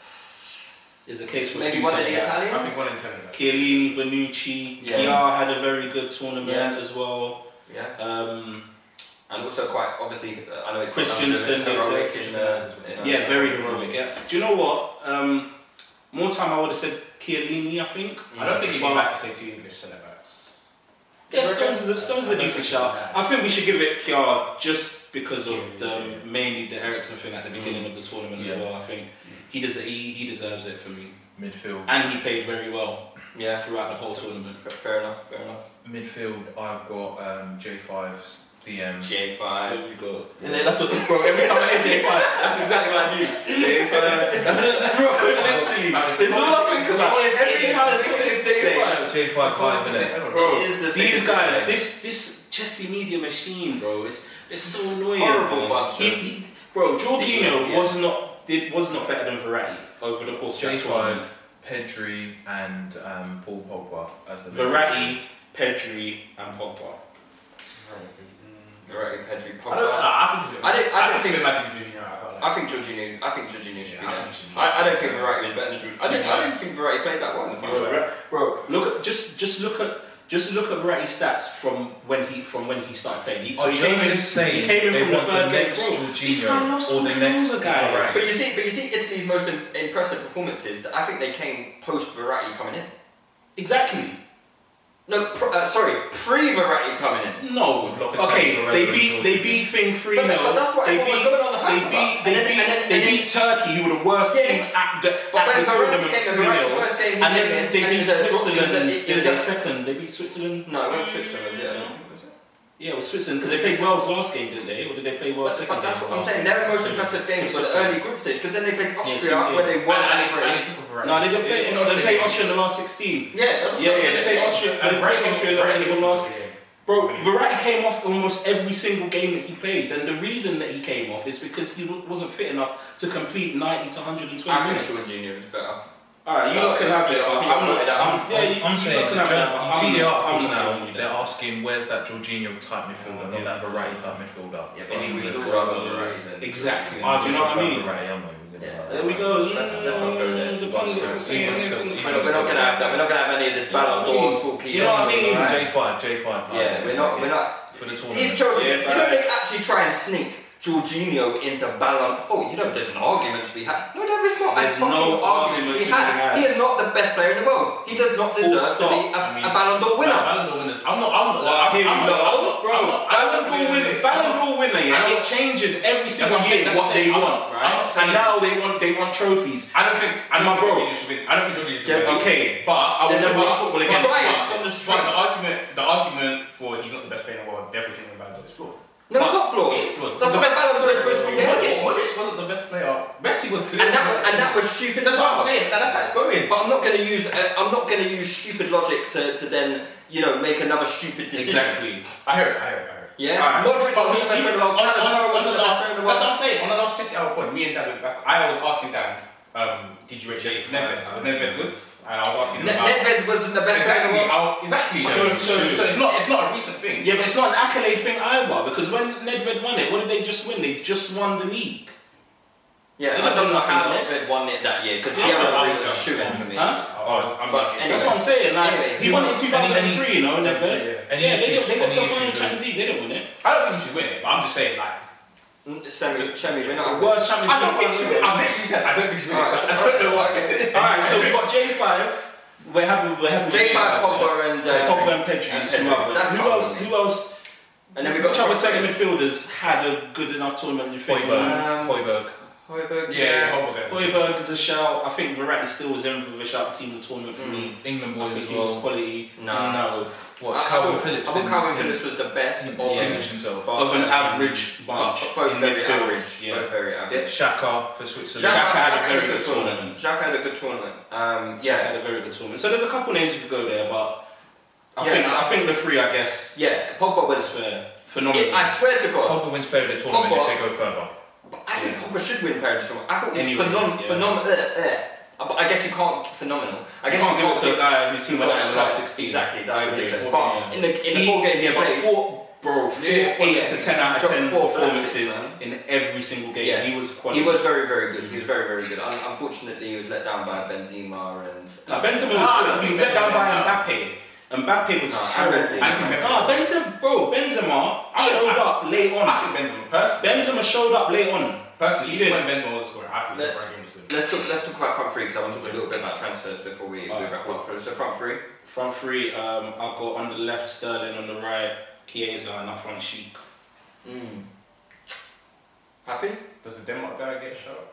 Speaker 5: Is a case for
Speaker 7: maybe
Speaker 5: few
Speaker 7: one of the
Speaker 5: centre backs.
Speaker 7: Italians.
Speaker 4: I think one in ten is that.
Speaker 5: Chiellini, Bonucci,
Speaker 7: Yeah.
Speaker 5: Chiar had a very good tournament
Speaker 7: Yeah.
Speaker 5: as well.
Speaker 7: Yeah.
Speaker 5: Um,
Speaker 7: And also quite obviously, uh, I know it's
Speaker 5: Christensen, they
Speaker 7: heroic
Speaker 5: said.
Speaker 7: in, uh, in, uh,
Speaker 5: yeah, very heroic. Yeah. Do you know what? Um, more time I would have said Chiellini, I think.
Speaker 4: I don't think you
Speaker 5: But-
Speaker 4: can like to say two English centre backs.
Speaker 5: Yeah, Stones is a, Stones is a
Speaker 4: I don't
Speaker 5: decent
Speaker 4: think
Speaker 5: shout.
Speaker 4: so.
Speaker 5: I think we should give it Chiar just because of
Speaker 4: Yeah,
Speaker 5: the
Speaker 4: yeah, yeah.
Speaker 5: mainly the Ericsson thing at the beginning
Speaker 7: Mm.
Speaker 5: of the tournament
Speaker 6: Yeah.
Speaker 5: as well. I think he does he, he deserves it for me,
Speaker 6: Midfield.
Speaker 5: and he played very well
Speaker 7: Yeah.
Speaker 5: throughout the whole tournament.
Speaker 7: Fair, fair enough. Fair enough.
Speaker 6: Midfield, I've got um, J five's D M.
Speaker 7: J
Speaker 5: There
Speaker 7: five.
Speaker 5: you go.
Speaker 7: And then that's what, bro. Every time I hear J five, that's exactly what I do. J five. That's it, bro. Literally, it's all I think about.
Speaker 5: It is-
Speaker 7: Every
Speaker 5: it is
Speaker 7: time I
Speaker 5: the
Speaker 7: see
Speaker 5: same
Speaker 7: J five,
Speaker 6: J five five, isn't it?
Speaker 7: bro. It is the
Speaker 5: These
Speaker 7: sickest
Speaker 5: guys,
Speaker 7: thing.
Speaker 5: this this Chelsea media machine, bro, it's it's so annoying.
Speaker 7: Horrible
Speaker 5: man.
Speaker 7: bunch
Speaker 5: He,
Speaker 7: of
Speaker 5: he, bro, Jorginho
Speaker 7: secrets, yeah.
Speaker 5: was not did was not better than Verratti over the course of
Speaker 6: J
Speaker 5: that tournament.
Speaker 6: five, Pedri, and um, Paul Pogba as the
Speaker 5: Verratti, Pedri, and Pogba.
Speaker 7: Verratti, Pedri,
Speaker 4: I don't know.
Speaker 7: Pogba.
Speaker 4: I think it's a bit.
Speaker 7: I don't- I don't
Speaker 4: think
Speaker 7: think-
Speaker 4: it's a bit mad to be doing. I can't lie.
Speaker 7: I think Jorginho. I think Jorginho should
Speaker 4: Yeah,
Speaker 7: be
Speaker 4: I
Speaker 7: there.
Speaker 4: think Jorginho
Speaker 7: I, I don't
Speaker 4: should
Speaker 7: think
Speaker 4: be
Speaker 7: Verratti was better than Jorginho. I didn't. I didn't think Verratti played that well in the final.
Speaker 5: Bro,
Speaker 7: Bro,
Speaker 5: look at just just look at just look at Verratti's stats from when he from when he started playing. He,
Speaker 6: Oh,
Speaker 5: he came in.
Speaker 6: saying
Speaker 5: He came in
Speaker 6: they
Speaker 5: from the
Speaker 6: want
Speaker 5: third
Speaker 6: the
Speaker 5: game.
Speaker 6: next
Speaker 5: Bro, this guy
Speaker 6: Jorginho
Speaker 5: loves
Speaker 6: or the
Speaker 5: fucking
Speaker 6: next
Speaker 5: over guys.
Speaker 6: Verratti.
Speaker 7: But you see, but you see, Italy's most im- impressive performances. I think they came post Verratti coming in.
Speaker 5: Exactly.
Speaker 7: No, pr- uh, sorry, pre Verratti coming in.
Speaker 5: No.
Speaker 6: With Locatelli,
Speaker 5: Okay,
Speaker 6: Barella,
Speaker 5: they
Speaker 6: and
Speaker 5: beat they
Speaker 6: Jorginho.
Speaker 5: beat thing three
Speaker 7: But
Speaker 5: nil.
Speaker 7: that- but that's what
Speaker 5: they
Speaker 7: everyone was
Speaker 5: beat
Speaker 7: going on the
Speaker 5: they
Speaker 7: hype
Speaker 5: beat
Speaker 7: about.
Speaker 5: they
Speaker 7: And then-
Speaker 5: beat
Speaker 7: and then-
Speaker 5: they
Speaker 7: and
Speaker 5: beat Turkey, who were the worst
Speaker 7: Yeah.
Speaker 5: team at the
Speaker 7: But
Speaker 5: at
Speaker 7: when
Speaker 5: the
Speaker 7: Verratti
Speaker 5: tournament
Speaker 7: came,
Speaker 5: three
Speaker 7: Verratti's
Speaker 5: nil.
Speaker 7: first game, he
Speaker 5: And
Speaker 7: came
Speaker 5: then
Speaker 7: in,
Speaker 5: they
Speaker 7: and
Speaker 5: beat
Speaker 7: it was a draw- it was a-
Speaker 5: Switzerland.
Speaker 7: it
Speaker 5: They
Speaker 7: was
Speaker 5: were
Speaker 7: a-
Speaker 5: second. They beat Switzerland.
Speaker 7: No, it wasn't Switzerland, was it? I don't think it was it.
Speaker 5: Yeah, it was Switzerland because they played Wales last game, didn't they? Or did they play Wales
Speaker 7: But,
Speaker 5: second
Speaker 7: but that's
Speaker 5: game?
Speaker 7: what I'm saying. Their most impressive games were the early group stage because then they played Austria
Speaker 5: two
Speaker 7: where
Speaker 5: games.
Speaker 7: they won.
Speaker 4: And
Speaker 7: and
Speaker 4: Alex,
Speaker 7: they-
Speaker 4: Alex took over Verratti.
Speaker 5: No, they didn't play.
Speaker 4: In
Speaker 5: No, they
Speaker 4: Austria,
Speaker 5: played
Speaker 4: they-
Speaker 5: Austria in the last sixteen.
Speaker 7: Yeah, that's what
Speaker 5: Yeah,
Speaker 7: I'm
Speaker 5: yeah,
Speaker 7: saying.
Speaker 5: they played Austria.
Speaker 4: And
Speaker 5: They played
Speaker 4: Verratti
Speaker 5: Austria
Speaker 4: Verratti
Speaker 5: in the
Speaker 4: was
Speaker 5: last.
Speaker 4: the game.
Speaker 5: Bro, Verratti came off almost every single game that he played, and the reason that he came off is because he w- wasn't fit enough to complete ninety to one hundred twenty
Speaker 7: I think
Speaker 5: minutes.
Speaker 7: Jorginho is better.
Speaker 5: Alright, you
Speaker 7: So,
Speaker 5: lot can have it.
Speaker 7: yeah,
Speaker 5: I'm,
Speaker 7: I think
Speaker 5: I'm
Speaker 7: I'll
Speaker 5: not.
Speaker 7: put it down.
Speaker 5: I'm, yeah, you,
Speaker 6: I'm
Speaker 5: you
Speaker 6: saying,
Speaker 5: lot can have it.
Speaker 6: you
Speaker 5: I'm-
Speaker 6: see the
Speaker 5: I'm
Speaker 6: articles
Speaker 5: not
Speaker 6: now,
Speaker 5: doing
Speaker 6: they're
Speaker 5: that.
Speaker 6: asking where's that Jorginho type midfielder, not that Verratti type midfielder.
Speaker 7: Yeah, but
Speaker 6: Any
Speaker 7: we
Speaker 6: we'd
Speaker 7: do
Speaker 6: go
Speaker 7: rather
Speaker 6: over
Speaker 7: Verratti than
Speaker 5: Exactly.
Speaker 6: I
Speaker 5: Do you know what I mean?
Speaker 6: Verratti, I'm not even gonna
Speaker 7: Yeah,
Speaker 6: lie.
Speaker 5: There we go.
Speaker 7: Let's- let's not go there.
Speaker 5: The
Speaker 6: But
Speaker 5: pundits
Speaker 6: still,
Speaker 5: are saying
Speaker 6: even
Speaker 5: this
Speaker 6: still,
Speaker 5: and-
Speaker 6: even
Speaker 7: We're not, we're not gonna have that. We're not gonna have any of this Ballon d'Or talk.
Speaker 5: You know what I mean?
Speaker 7: Right.
Speaker 6: J five, J five.
Speaker 7: Yeah, we're not. We're not.
Speaker 6: for the tournament.
Speaker 7: Is Chelsea?
Speaker 5: Yeah,
Speaker 7: you know they actually try and sneak Jorginho into Ballon. Oh, you know there's an argument to be had. No, there is not.
Speaker 5: There's
Speaker 7: a fucking
Speaker 5: no
Speaker 7: argument to be had. He is not the best player in the world. He does not
Speaker 5: Full
Speaker 7: deserve to
Speaker 5: stop.
Speaker 7: be a,
Speaker 4: I mean,
Speaker 7: a Ballon d'Or winner.
Speaker 4: Ballon d'Or winners. I'm not. I'm not.
Speaker 5: Well,
Speaker 4: I'm,
Speaker 5: here we
Speaker 4: I'm
Speaker 5: go.
Speaker 4: not, I'm not,
Speaker 5: Bro,
Speaker 4: I'm not, I'm
Speaker 5: Ballon
Speaker 4: not
Speaker 5: d'Or
Speaker 4: doing
Speaker 5: winner,
Speaker 4: it.
Speaker 5: Ballon
Speaker 4: I'm not-
Speaker 5: d'Or winner formula, yeah, it changes every single
Speaker 8: what I'm
Speaker 5: year
Speaker 8: saying,
Speaker 5: what
Speaker 8: that's
Speaker 5: they
Speaker 8: what I'm
Speaker 5: want,
Speaker 8: saying. I'm
Speaker 5: right?
Speaker 8: not saying-
Speaker 5: And now they want they want trophies.
Speaker 8: I don't think. I
Speaker 5: And
Speaker 8: don't
Speaker 5: my
Speaker 8: think
Speaker 5: bro-
Speaker 8: Jorginho should win. I don't think Jorginho should
Speaker 5: Yeah,
Speaker 8: win.
Speaker 5: okay.
Speaker 8: But
Speaker 5: I will
Speaker 8: there's
Speaker 5: never
Speaker 8: a-
Speaker 5: watch football
Speaker 8: but-
Speaker 5: again.
Speaker 8: but-
Speaker 7: Right,
Speaker 8: but-
Speaker 7: on the
Speaker 8: but
Speaker 7: streets.
Speaker 8: the argument, the argument for he's not the best player in the world, definitely Cristiano Ronaldo is flawed.
Speaker 7: No, it's not flawed.
Speaker 8: It's flawed.
Speaker 7: That's
Speaker 8: The
Speaker 7: what
Speaker 8: best-
Speaker 7: Ballon d'Or is supposed to be there
Speaker 8: Modric,
Speaker 7: for.
Speaker 8: Modric wasn't the best player. Messi was clear.
Speaker 7: And that, and that was stupid.
Speaker 8: That's
Speaker 7: as
Speaker 8: what
Speaker 7: well.
Speaker 8: I'm saying. That's how it's going.
Speaker 7: But I'm not going to use uh, I'm not going to use stupid logic to, to then you know make another stupid decision.
Speaker 5: Exactly.
Speaker 8: I hear it. I hear it. I hear it.
Speaker 7: Yeah,
Speaker 5: Alright.
Speaker 7: Modric
Speaker 8: But
Speaker 7: wasn't
Speaker 8: we,
Speaker 7: the best
Speaker 8: even
Speaker 7: player in the
Speaker 8: on,
Speaker 7: world.
Speaker 8: on,
Speaker 7: Cannavaro
Speaker 8: on
Speaker 7: wasn't
Speaker 8: the
Speaker 7: the best
Speaker 8: last,
Speaker 7: player in the
Speaker 8: that's what
Speaker 7: world.
Speaker 8: I'm saying. On the last Chelsea hour pod, me and Dan went back. I was asking Dan, um, did you rate Nedved? Was Nedved good? And I was asking him
Speaker 7: Ne-
Speaker 8: about
Speaker 7: Nedved wasn't the best player in
Speaker 8: exactly.
Speaker 7: the world.
Speaker 8: I, exactly. So, so, so it's not it's not a recent thing.
Speaker 5: Yeah, but it's not an accolade thing either, because when Nedved won it, what did they just win? They just won the league.
Speaker 7: Yeah,
Speaker 5: They
Speaker 7: I
Speaker 5: didn't
Speaker 7: don't know
Speaker 5: win
Speaker 7: how
Speaker 5: nothing else.
Speaker 7: Nedved won it that year because
Speaker 5: Yeah,
Speaker 7: Thierry
Speaker 8: I
Speaker 7: was
Speaker 8: was
Speaker 7: a shoe-in for me.
Speaker 5: Huh?
Speaker 8: Oh, I'm
Speaker 7: But
Speaker 8: lucky.
Speaker 7: anyway.
Speaker 5: That's what I'm saying. Like
Speaker 7: Anyway,
Speaker 5: he won it in two thousand
Speaker 6: any-
Speaker 5: three, you know,
Speaker 8: Yeah,
Speaker 5: Nedved.
Speaker 8: yeah,
Speaker 6: yeah. Any
Speaker 5: Yeah, they,
Speaker 6: issues-
Speaker 5: they got to
Speaker 6: any
Speaker 5: the final
Speaker 6: issues
Speaker 5: Champions League. They didn't win it.
Speaker 8: I don't think you should win it, but I'm just saying like.
Speaker 7: Semi, Semi, we're not.
Speaker 5: Worst Champions
Speaker 8: I don't
Speaker 5: League
Speaker 8: think you
Speaker 5: final.
Speaker 8: should. I literally said I don't think you should win it.
Speaker 7: Alright,
Speaker 8: So I don't know what.
Speaker 5: Alright, so we got J five. We're happy. We're happy. with
Speaker 7: J five,
Speaker 5: yeah.
Speaker 7: Pogba and uh,
Speaker 5: Pogba and Pedri.
Speaker 7: and
Speaker 5: two
Speaker 7: Pedri.
Speaker 5: others.
Speaker 7: That's
Speaker 5: Who
Speaker 7: fine
Speaker 5: else?
Speaker 7: with me.
Speaker 5: Who else?
Speaker 7: And then we got
Speaker 5: Which other second midfielders had a good enough tournament? You think?
Speaker 6: Højbjerg.
Speaker 7: Um,
Speaker 6: Højbjerg.
Speaker 7: Højbjerg,
Speaker 8: Yeah, Holberg.
Speaker 5: Højbjerg is a shout. I think Verratti still was in with a shout for team of the tournament for me.
Speaker 6: England
Speaker 5: I
Speaker 6: boys
Speaker 5: think
Speaker 6: as
Speaker 5: he was
Speaker 6: well.
Speaker 5: quality.
Speaker 7: No.
Speaker 5: No.
Speaker 6: What?
Speaker 7: I, I
Speaker 6: Calvin
Speaker 7: thought,
Speaker 6: Phillips.
Speaker 7: I thought
Speaker 6: didn't-
Speaker 7: Calvin
Speaker 6: didn't
Speaker 7: Phillips was the best of,
Speaker 6: distinguish himself.
Speaker 5: Of an average bunch.
Speaker 7: But both
Speaker 5: in
Speaker 7: very
Speaker 5: midfield.
Speaker 7: average.
Speaker 5: Yeah.
Speaker 7: Both very average.
Speaker 6: Xhaka for Switzerland.
Speaker 5: Xhaka had a
Speaker 7: Xhaka
Speaker 5: very good tournament.
Speaker 7: Xhaka had a good tournament. Um,
Speaker 5: Yeah,
Speaker 7: yeah,
Speaker 5: had a very good tournament. So there's a couple names you could go there, but I
Speaker 7: Yeah,
Speaker 5: think
Speaker 7: no.
Speaker 5: I think the three, I guess,
Speaker 7: yeah. Pogba was.
Speaker 5: is fair. Phenomenal.
Speaker 7: It, I swear to God,
Speaker 6: Pogba wins player of the tournament
Speaker 7: Pogba-
Speaker 6: if they go further.
Speaker 7: but I think Pogba should win Player of the Tournament. I thought he was
Speaker 5: Anyway,
Speaker 7: phenom-
Speaker 5: yeah.
Speaker 7: phenomenal. Uh, uh. Uh, But I guess you can't phenomenal. I
Speaker 5: I
Speaker 7: guess
Speaker 5: can't
Speaker 7: you
Speaker 5: give it
Speaker 7: can't
Speaker 5: to a
Speaker 7: give-
Speaker 5: guy who's seen
Speaker 7: Got
Speaker 5: that in
Speaker 7: that
Speaker 5: the last
Speaker 7: title.
Speaker 5: sixteen.
Speaker 7: Exactly, that's
Speaker 5: I agree.
Speaker 7: ridiculous.
Speaker 5: Four,
Speaker 7: But in the in the
Speaker 5: He-
Speaker 7: four games
Speaker 5: yeah,
Speaker 7: he
Speaker 5: but
Speaker 7: played,
Speaker 5: four, bro, four,
Speaker 7: Yeah, four,
Speaker 5: eight
Speaker 7: yeah.
Speaker 5: to ten out of
Speaker 7: Dropped
Speaker 5: ten
Speaker 7: four
Speaker 5: performances
Speaker 7: classics,
Speaker 5: in every single game.
Speaker 7: Yeah.
Speaker 5: He was quality.
Speaker 7: he was very very good. He was very very good. Un- unfortunately, he was let down by Benzema and.
Speaker 5: Now, Benzema was
Speaker 8: Ah, I
Speaker 5: good. He
Speaker 8: think
Speaker 5: was let down by
Speaker 8: Benzema-
Speaker 5: Mbappe. Mbappe was
Speaker 7: No, I
Speaker 5: terrible.
Speaker 7: don't think-
Speaker 8: I think
Speaker 5: No, Benzema, bro, Benzema
Speaker 8: I-
Speaker 5: showed
Speaker 8: I-
Speaker 5: up late
Speaker 8: I
Speaker 5: on.
Speaker 8: think Benzema. Personally,
Speaker 5: Benzema showed up late on.
Speaker 8: personally,
Speaker 5: He
Speaker 8: even
Speaker 5: did.
Speaker 8: when Benzema was scoring, I think
Speaker 7: Let's
Speaker 8: Ibrahim was good.
Speaker 7: let's talk let's talk about front three because I want to talk a little bit about transfers before we, we
Speaker 5: Alright,
Speaker 7: wrap
Speaker 5: cool.
Speaker 7: up. So front three.
Speaker 5: Front three, um, I've got on the left Sterling, on the right Chiesa, and up front Sheik.
Speaker 7: Mm. Happy?
Speaker 8: Does the Denmark guy get a shot?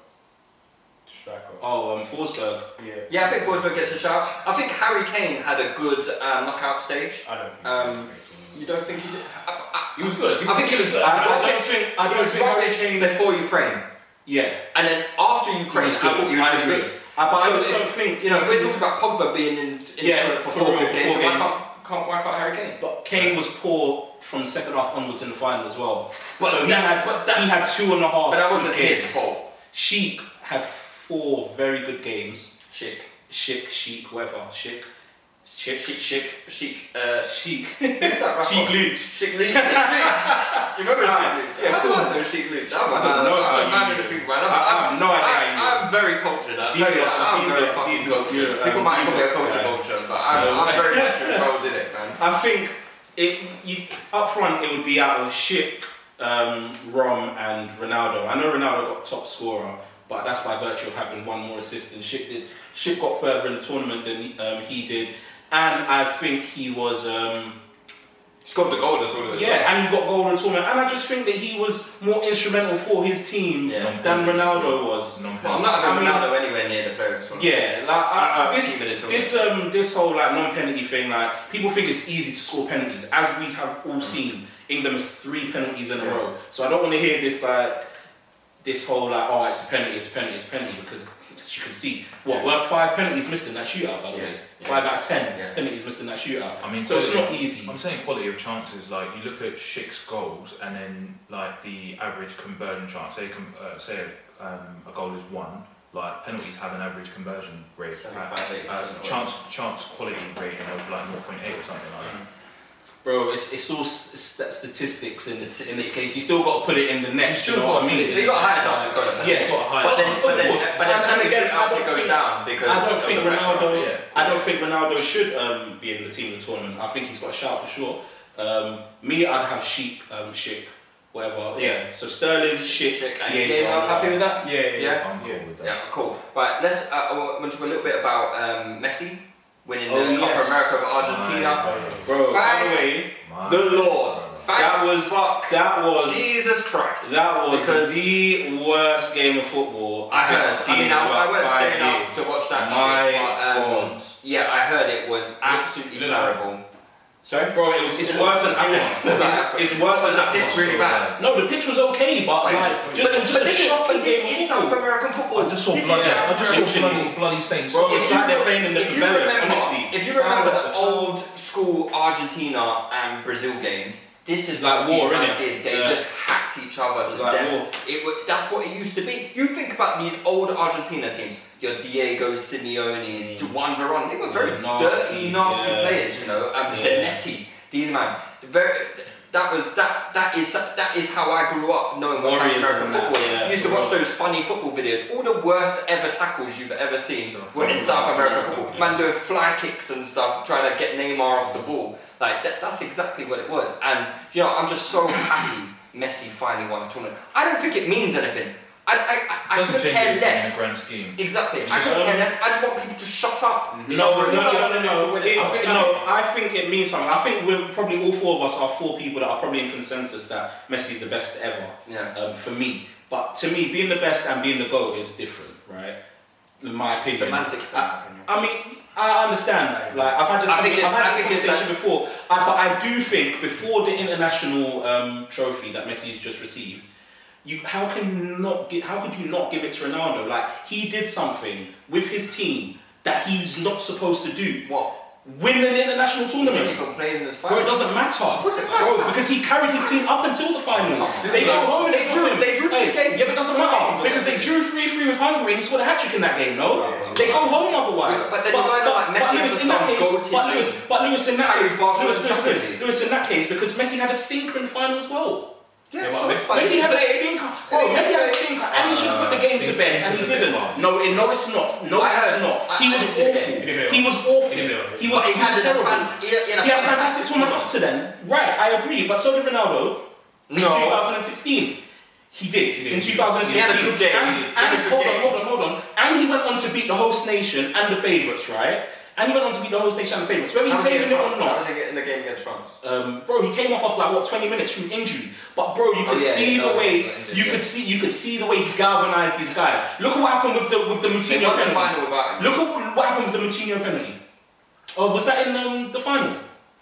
Speaker 8: Striker.
Speaker 5: Oh, um, Forsberg.
Speaker 8: Yeah.
Speaker 7: Yeah, I think Forsberg gets a shout. I think Harry Kane had a good uh, knockout stage.
Speaker 8: I don't think.
Speaker 7: Um,
Speaker 8: he
Speaker 7: You don't think he did? I, I,
Speaker 8: He was good. He
Speaker 7: I think he was good.
Speaker 5: I, I don't
Speaker 7: Rubbish.
Speaker 5: think. I
Speaker 7: He
Speaker 5: don't
Speaker 7: was
Speaker 5: think Harry
Speaker 7: rubbish
Speaker 5: Kane.
Speaker 7: before Ukraine,
Speaker 5: Yeah.
Speaker 7: and then after Ukraine, I
Speaker 5: was good.
Speaker 7: thought he was
Speaker 5: I
Speaker 7: really
Speaker 5: agree.
Speaker 7: good.
Speaker 5: Uh, but I
Speaker 7: So
Speaker 5: just
Speaker 7: if-
Speaker 5: don't think.
Speaker 7: You know, if we're talking about Pogba being in, in
Speaker 5: Yeah,
Speaker 7: the tournament for
Speaker 5: for
Speaker 7: four
Speaker 5: real,
Speaker 7: good
Speaker 5: for
Speaker 7: games,
Speaker 5: four
Speaker 7: why
Speaker 5: games.
Speaker 7: can't, can't why can't Harry Kane?
Speaker 5: But Kane was poor from second half onwards in the final as well.
Speaker 7: But
Speaker 5: so he
Speaker 7: that-
Speaker 5: had
Speaker 7: but that-
Speaker 5: he had two and a half.
Speaker 7: But that wasn't
Speaker 5: good
Speaker 7: his
Speaker 5: games.
Speaker 7: fault.
Speaker 5: Sheik had four very good games.
Speaker 7: Chic,
Speaker 5: Sheik, Sheik, whatever. Sheik, Sheik,
Speaker 7: chic, chic, chic. Uh,
Speaker 5: Sheik.
Speaker 7: who's that rapper?
Speaker 5: Sheik Luch.
Speaker 7: Chic Luch. Chic Luch. Do you remember
Speaker 5: Ah,
Speaker 7: Chic Luch?
Speaker 5: yeah, of
Speaker 7: How do I
Speaker 5: course.
Speaker 7: know Chic Luch? I'm a
Speaker 5: I
Speaker 7: man,
Speaker 5: don't know
Speaker 7: I'm
Speaker 5: how
Speaker 7: a man
Speaker 5: you-
Speaker 7: in the people, man. I'm,
Speaker 5: I- I
Speaker 7: I'm,
Speaker 5: have no idea
Speaker 7: I'm,
Speaker 5: how you-
Speaker 7: I'm very cultured. I'll
Speaker 5: Deep
Speaker 7: tell you that.
Speaker 5: look,
Speaker 7: I'm
Speaker 5: deep
Speaker 7: very
Speaker 5: look,
Speaker 7: fucking
Speaker 5: deep look,
Speaker 7: cultured.
Speaker 5: yeah,
Speaker 7: People
Speaker 5: um,
Speaker 7: might
Speaker 5: deep
Speaker 7: call me a
Speaker 5: look,
Speaker 7: culture
Speaker 5: yeah.
Speaker 7: vulture, but I'm,
Speaker 5: Um,
Speaker 7: I'm very much involved in it, man.
Speaker 5: I think it you up front it would be out of Sheik, um, Rom, and Ronaldo. I know Ronaldo got top scorer, but that's by virtue of having one more assist than Sheik did. Sheik got further in the tournament than um, he did, and I think he was. Um,
Speaker 7: Scored the goal as well.
Speaker 5: Yeah, and he got goal in the tournament, and I just think that he was more instrumental for his team
Speaker 7: Yeah.
Speaker 5: than Ronaldo was.
Speaker 7: Well, I'm not having
Speaker 5: I mean-
Speaker 7: Ronaldo anywhere near the player as well.
Speaker 5: Yeah, like I,
Speaker 7: Uh, uh,
Speaker 5: this,
Speaker 7: team in the
Speaker 5: this um this whole like non-penalty thing, like people think it's easy to score penalties, as we have all seen. England has three penalties in a
Speaker 7: Yeah.
Speaker 5: row, so I don't want to hear this like this whole like oh it's a penalty, it's a penalty, it's a penalty because as you can see, what
Speaker 7: Yeah.
Speaker 5: weren't five penalties missed in that shootout by the
Speaker 7: Yeah.
Speaker 5: way,
Speaker 7: Yeah.
Speaker 5: five out of ten
Speaker 7: Yeah.
Speaker 5: penalties missed in that shootout.
Speaker 6: I mean,
Speaker 5: so it's
Speaker 6: quality-
Speaker 5: not easy.
Speaker 6: I'm saying quality of chances. Like you look at Sheik's goals, and then like the average conversion chance. Say, com- uh, say um, a goal is one. Like penalties have an average conversion rate,
Speaker 7: seventy-five, eighty
Speaker 6: uh,
Speaker 7: percent
Speaker 6: uh, chance chance quality rating of like zero point eight or something like that.
Speaker 5: Bro, it's, it's all s- s- statistics in, in this
Speaker 7: Statistics.
Speaker 5: case. You still got to put it in the net.
Speaker 6: You still
Speaker 5: you know
Speaker 6: got
Speaker 5: what
Speaker 6: to
Speaker 5: I
Speaker 6: put
Speaker 5: mean?
Speaker 6: it in
Speaker 7: We got a higher chance of scoring a
Speaker 5: Yeah.
Speaker 7: penalty.
Speaker 6: Got a higher
Speaker 7: But then,
Speaker 6: chance.
Speaker 7: but then,
Speaker 5: Of course.
Speaker 7: but then
Speaker 5: And
Speaker 7: penalty
Speaker 5: again,
Speaker 7: shoot
Speaker 5: I don't
Speaker 7: actually goes
Speaker 5: think-
Speaker 7: down because
Speaker 5: I don't
Speaker 7: of
Speaker 5: think
Speaker 7: the pressure.
Speaker 5: Ronaldo.
Speaker 6: Yeah.
Speaker 5: I don't think Ronaldo should um, be in the team of the tournament. I think he's got a shout for sure. Um, me, I'd have Sheik, um, Sheik, whatever. Yeah. So Sterling, Sheik,
Speaker 7: Chic, and
Speaker 5: Chiesa,
Speaker 7: you guys are happy with that?
Speaker 8: Yeah, yeah,
Speaker 7: Yeah.
Speaker 6: I'm cool with that.
Speaker 7: Yeah, cool. Right, let's. Uh, I want to talk a little bit about um, Messi winning
Speaker 5: Oh,
Speaker 7: the Copa
Speaker 5: yes.
Speaker 7: America of Argentina.
Speaker 5: Bro, by
Speaker 7: Thank
Speaker 5: the way,
Speaker 6: My
Speaker 7: The Lord,
Speaker 6: brother.
Speaker 7: Thank
Speaker 5: that was
Speaker 7: fuck.
Speaker 5: that was
Speaker 7: Jesus Christ.
Speaker 5: that was
Speaker 7: Because
Speaker 5: the worst game of football
Speaker 7: I
Speaker 5: think
Speaker 7: heard.
Speaker 5: I've seen
Speaker 7: I mean,
Speaker 5: in
Speaker 7: I,
Speaker 5: about
Speaker 7: I weren't
Speaker 5: five
Speaker 7: staying up
Speaker 5: years.
Speaker 7: to watch that
Speaker 5: My
Speaker 7: shit. But, um,
Speaker 5: God.
Speaker 7: yeah, I heard it was absolutely
Speaker 6: Look,
Speaker 7: terrible.
Speaker 5: Sorry, bro, it was, it's worse than Africa. It's worse than Africa.
Speaker 7: It's really bad.
Speaker 5: No, the pitch was okay, but
Speaker 7: Wait,
Speaker 5: like,
Speaker 7: but-
Speaker 5: just, it was just
Speaker 7: but
Speaker 5: a
Speaker 7: this is-
Speaker 5: shocking
Speaker 7: but this
Speaker 5: game
Speaker 7: is
Speaker 5: of
Speaker 7: South
Speaker 5: football.
Speaker 7: American football.
Speaker 6: I just saw
Speaker 7: This is
Speaker 6: bloody,
Speaker 7: South
Speaker 6: I just saw
Speaker 5: Literally.
Speaker 6: bloody, bloody stains.
Speaker 5: Bro, it's
Speaker 7: If
Speaker 5: like
Speaker 7: you-
Speaker 5: they're playing in the
Speaker 7: if you
Speaker 5: favelas,
Speaker 7: remember-
Speaker 5: honestly.
Speaker 7: If you
Speaker 5: Foul
Speaker 7: remember
Speaker 5: after
Speaker 7: the
Speaker 5: foul.
Speaker 7: old school Argentina and Brazil games, this is
Speaker 5: like
Speaker 7: what
Speaker 5: war,
Speaker 7: these men
Speaker 5: innit?
Speaker 7: did. They
Speaker 5: Yeah.
Speaker 7: just hacked each other
Speaker 5: It's
Speaker 7: to
Speaker 5: like
Speaker 7: death.
Speaker 5: war.
Speaker 7: It wa- that's what it used to be. You think about these old Argentina teams, your Diego Simeone's, Juan Verón, they were very
Speaker 5: Yeah, nasty,
Speaker 7: dirty, nasty
Speaker 5: yeah.
Speaker 7: players, you know. Um,
Speaker 5: Yeah.
Speaker 7: Zanetti, these man, very. That was that. That is that is how I grew up knowing what South
Speaker 5: Warriors
Speaker 7: American
Speaker 5: and that,
Speaker 7: football.
Speaker 5: yeah,
Speaker 7: You used to
Speaker 5: for
Speaker 7: watch
Speaker 5: real.
Speaker 7: those funny football videos. All the worst ever tackles you've ever seen were in
Speaker 5: From
Speaker 7: South
Speaker 5: South
Speaker 7: American
Speaker 5: America,
Speaker 7: football.
Speaker 5: yeah.
Speaker 7: Man doing fly kicks and stuff, trying to get Neymar off the ball. Like that, that's exactly what it was. And you know, I'm just so happy Messi finally won a tournament. I don't think it means anything. I I I, I
Speaker 6: Doesn't
Speaker 7: couldn't
Speaker 6: change
Speaker 7: care
Speaker 6: anything in
Speaker 7: less.
Speaker 6: the grand scheme.
Speaker 7: Exactly. I
Speaker 5: just,
Speaker 7: couldn't
Speaker 5: um,
Speaker 7: care less. I just want people to shut up.
Speaker 5: No, no, no, no, no, no.
Speaker 7: It-
Speaker 5: It-
Speaker 6: I think-
Speaker 5: no, I think it means something. I think we're probably all four of us are four people that are probably in consensus that Messi's the best ever.
Speaker 7: Yeah.
Speaker 5: Um, for me, but to me, being the best and being the GOAT is different, right? In my opinion.
Speaker 7: Semantics, in my
Speaker 5: I,
Speaker 7: opinion.
Speaker 5: I mean, I understand. Like I've had this,
Speaker 7: I think
Speaker 5: I've
Speaker 7: it's-
Speaker 5: had
Speaker 7: I
Speaker 5: this
Speaker 7: think it's
Speaker 5: conversation before. I, but I do think before the international um, trophy that Messi's just received. You, how can you not give, how could you not give it to Ronaldo? Like he did something with his team that he's not supposed to do.
Speaker 7: What?
Speaker 5: Win an international
Speaker 7: He didn't
Speaker 5: tournament.
Speaker 7: even play in the
Speaker 5: Bro,
Speaker 7: final.
Speaker 5: it doesn't matter.
Speaker 7: course it
Speaker 5: Bro,
Speaker 7: matters.
Speaker 5: because he carried his team up until the finals.
Speaker 7: Come on.
Speaker 5: They go home and
Speaker 7: They
Speaker 5: it's
Speaker 7: drew-
Speaker 5: nothing.
Speaker 7: they drew three
Speaker 5: Hey,
Speaker 7: games.
Speaker 5: Yeah, but it doesn't
Speaker 7: Three
Speaker 5: matter
Speaker 7: games.
Speaker 5: because they drew three three with Hungary and he scored a hat trick in that game. No, they go home otherwise.
Speaker 7: But then you're going on like Messi
Speaker 5: Lewis,
Speaker 7: has
Speaker 5: in that
Speaker 7: done
Speaker 5: case,
Speaker 7: goated
Speaker 5: but Lewis,
Speaker 7: things.
Speaker 5: but Lewis in that
Speaker 7: Carries
Speaker 5: case,
Speaker 7: Barcelona
Speaker 5: Lewis,
Speaker 7: to
Speaker 5: Lewis,
Speaker 7: Champions
Speaker 5: Lewis,
Speaker 7: League.
Speaker 5: Lewis in that case because Messi had a stinker in the final as well.
Speaker 7: Yeah,
Speaker 6: but
Speaker 7: so-
Speaker 6: Messi-
Speaker 7: but
Speaker 5: Messi
Speaker 7: he
Speaker 5: had a
Speaker 7: played.
Speaker 5: stinker. Bro, Messi had a stinker, and he should have put the game to bed, and he didn't. No, it- no, it's not. No,
Speaker 7: I
Speaker 5: it's
Speaker 7: heard-
Speaker 5: not.
Speaker 7: I-
Speaker 5: He
Speaker 7: I
Speaker 5: was
Speaker 7: didn't see the
Speaker 5: awful.
Speaker 7: game.
Speaker 6: He didn't
Speaker 5: He was awful.
Speaker 6: He didn't
Speaker 5: He was
Speaker 7: But he
Speaker 5: he
Speaker 7: had
Speaker 5: was
Speaker 7: a
Speaker 5: terrible.
Speaker 7: fant- he had- he had a
Speaker 5: He had a
Speaker 7: fantastic
Speaker 5: fantastic tournament up to then. Right, I agree, but so did Ronaldo in
Speaker 7: No.
Speaker 5: twenty sixteen. He did,
Speaker 6: He did.
Speaker 5: in twenty sixteen.
Speaker 7: He had a good game.
Speaker 5: And,
Speaker 7: He had a
Speaker 5: and
Speaker 7: good
Speaker 5: hold
Speaker 7: game.
Speaker 5: on, hold on, hold on. And he went on to beat the host nation and the favourites, right? And he went on to beat the host nation and the favourites. Whether he
Speaker 7: How was he
Speaker 5: played in
Speaker 7: in
Speaker 5: it or
Speaker 7: France? How
Speaker 5: not.
Speaker 7: was he in the game against France?
Speaker 5: Um, bro, he came off of like what twenty minutes from injury. But bro, you
Speaker 7: Oh,
Speaker 5: could
Speaker 7: yeah,
Speaker 5: see
Speaker 7: yeah,
Speaker 5: the
Speaker 7: that was
Speaker 5: way
Speaker 7: injured,
Speaker 5: you
Speaker 7: yeah.
Speaker 5: could see you could see the way he galvanized these guys. Look at what happened with the with the
Speaker 7: They
Speaker 5: Moutinho
Speaker 7: won the
Speaker 5: penalty.
Speaker 7: final without him.
Speaker 5: Look at what happened with the Moutinho penalty. Oh, was that in um, the final?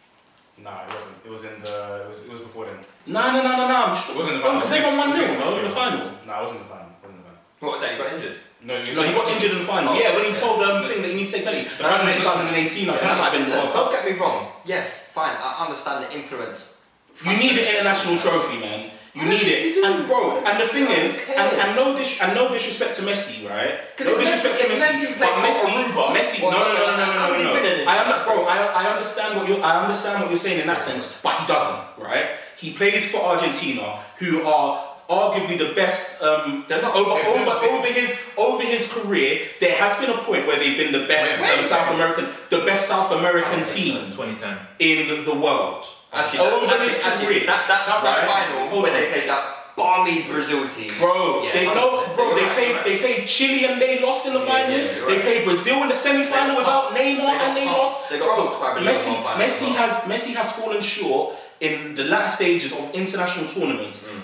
Speaker 4: Nah, it wasn't. It was in the. It was, it was before then.
Speaker 5: No, no, no, no, no. I'm sure.
Speaker 4: It wasn't in the
Speaker 5: Oh,
Speaker 4: final.
Speaker 5: because they won one nil,
Speaker 4: It was
Speaker 5: no, in the
Speaker 4: in
Speaker 5: final.
Speaker 4: Nah, it wasn't in the final. It wasn't in the final.
Speaker 7: What day? He got injured.
Speaker 4: No, it was
Speaker 5: No, he got injured in the final.
Speaker 7: Oh,
Speaker 5: Yeah, when he
Speaker 7: yeah.
Speaker 5: told um thing that he needs to take penalty.
Speaker 4: The
Speaker 5: That was in
Speaker 4: final-
Speaker 5: twenty eighteen. I think that might have been the
Speaker 7: Listen,
Speaker 5: World
Speaker 7: don't
Speaker 5: Cup.
Speaker 7: get me wrong. Yes, fine. I understand the influence.
Speaker 5: You need an international trophy, man. You need it, and bro, and the thing is, and, and no dis, and no disrespect to Messi, right?
Speaker 7: 'Cause
Speaker 5: No
Speaker 7: if
Speaker 5: disrespect
Speaker 7: Messi-
Speaker 5: to
Speaker 7: if
Speaker 5: Messi,
Speaker 7: Messi
Speaker 5: but
Speaker 7: played for
Speaker 5: Messi,
Speaker 7: Aruba
Speaker 5: Messi,
Speaker 7: or
Speaker 5: no, no,
Speaker 7: something
Speaker 5: no, no,
Speaker 7: like that,
Speaker 5: no,
Speaker 7: how
Speaker 5: no,
Speaker 7: would he
Speaker 5: no,
Speaker 7: win
Speaker 5: no.
Speaker 7: it?
Speaker 5: I am, bro, I, I understand what you, I understand what you're saying in that sense, but he doesn't, right? He plays for Argentina, who are arguably the best um,
Speaker 7: They're not-
Speaker 5: over
Speaker 7: they're
Speaker 5: over
Speaker 7: not big.
Speaker 5: over his over his career. There has been a point where they've been the best
Speaker 7: Wait,
Speaker 5: um,
Speaker 7: wait.
Speaker 5: South American, the best South American team
Speaker 6: twenty ten.
Speaker 5: in the world.
Speaker 7: Actually,
Speaker 5: over
Speaker 7: that,
Speaker 5: his
Speaker 7: actually,
Speaker 5: career.
Speaker 7: actually, that, that, that, that
Speaker 5: Right?
Speaker 7: final
Speaker 5: Hold
Speaker 7: when
Speaker 5: on.
Speaker 7: they played that balmy Brazil team.
Speaker 5: Bro,
Speaker 7: Yeah,
Speaker 5: they
Speaker 7: one
Speaker 5: know,
Speaker 7: hundred percent.
Speaker 5: bro.
Speaker 7: You're
Speaker 5: They
Speaker 7: right,
Speaker 5: played,
Speaker 7: you're right.
Speaker 5: they played Chile and they lost in the
Speaker 7: Yeah,
Speaker 5: final.
Speaker 7: yeah, you're
Speaker 5: they
Speaker 7: right.
Speaker 5: played Brazil in the semi-final
Speaker 7: They
Speaker 5: without
Speaker 7: got
Speaker 5: Neymar
Speaker 7: pumped.
Speaker 5: and
Speaker 7: They
Speaker 5: they
Speaker 7: got
Speaker 5: lost.
Speaker 7: pumped. They got
Speaker 5: Bro,
Speaker 7: pumped by Brazil in
Speaker 5: Messi,
Speaker 7: one final as
Speaker 5: Messi
Speaker 7: well.
Speaker 5: has Messi has fallen short in the latter stages of international tournaments.
Speaker 7: Mm.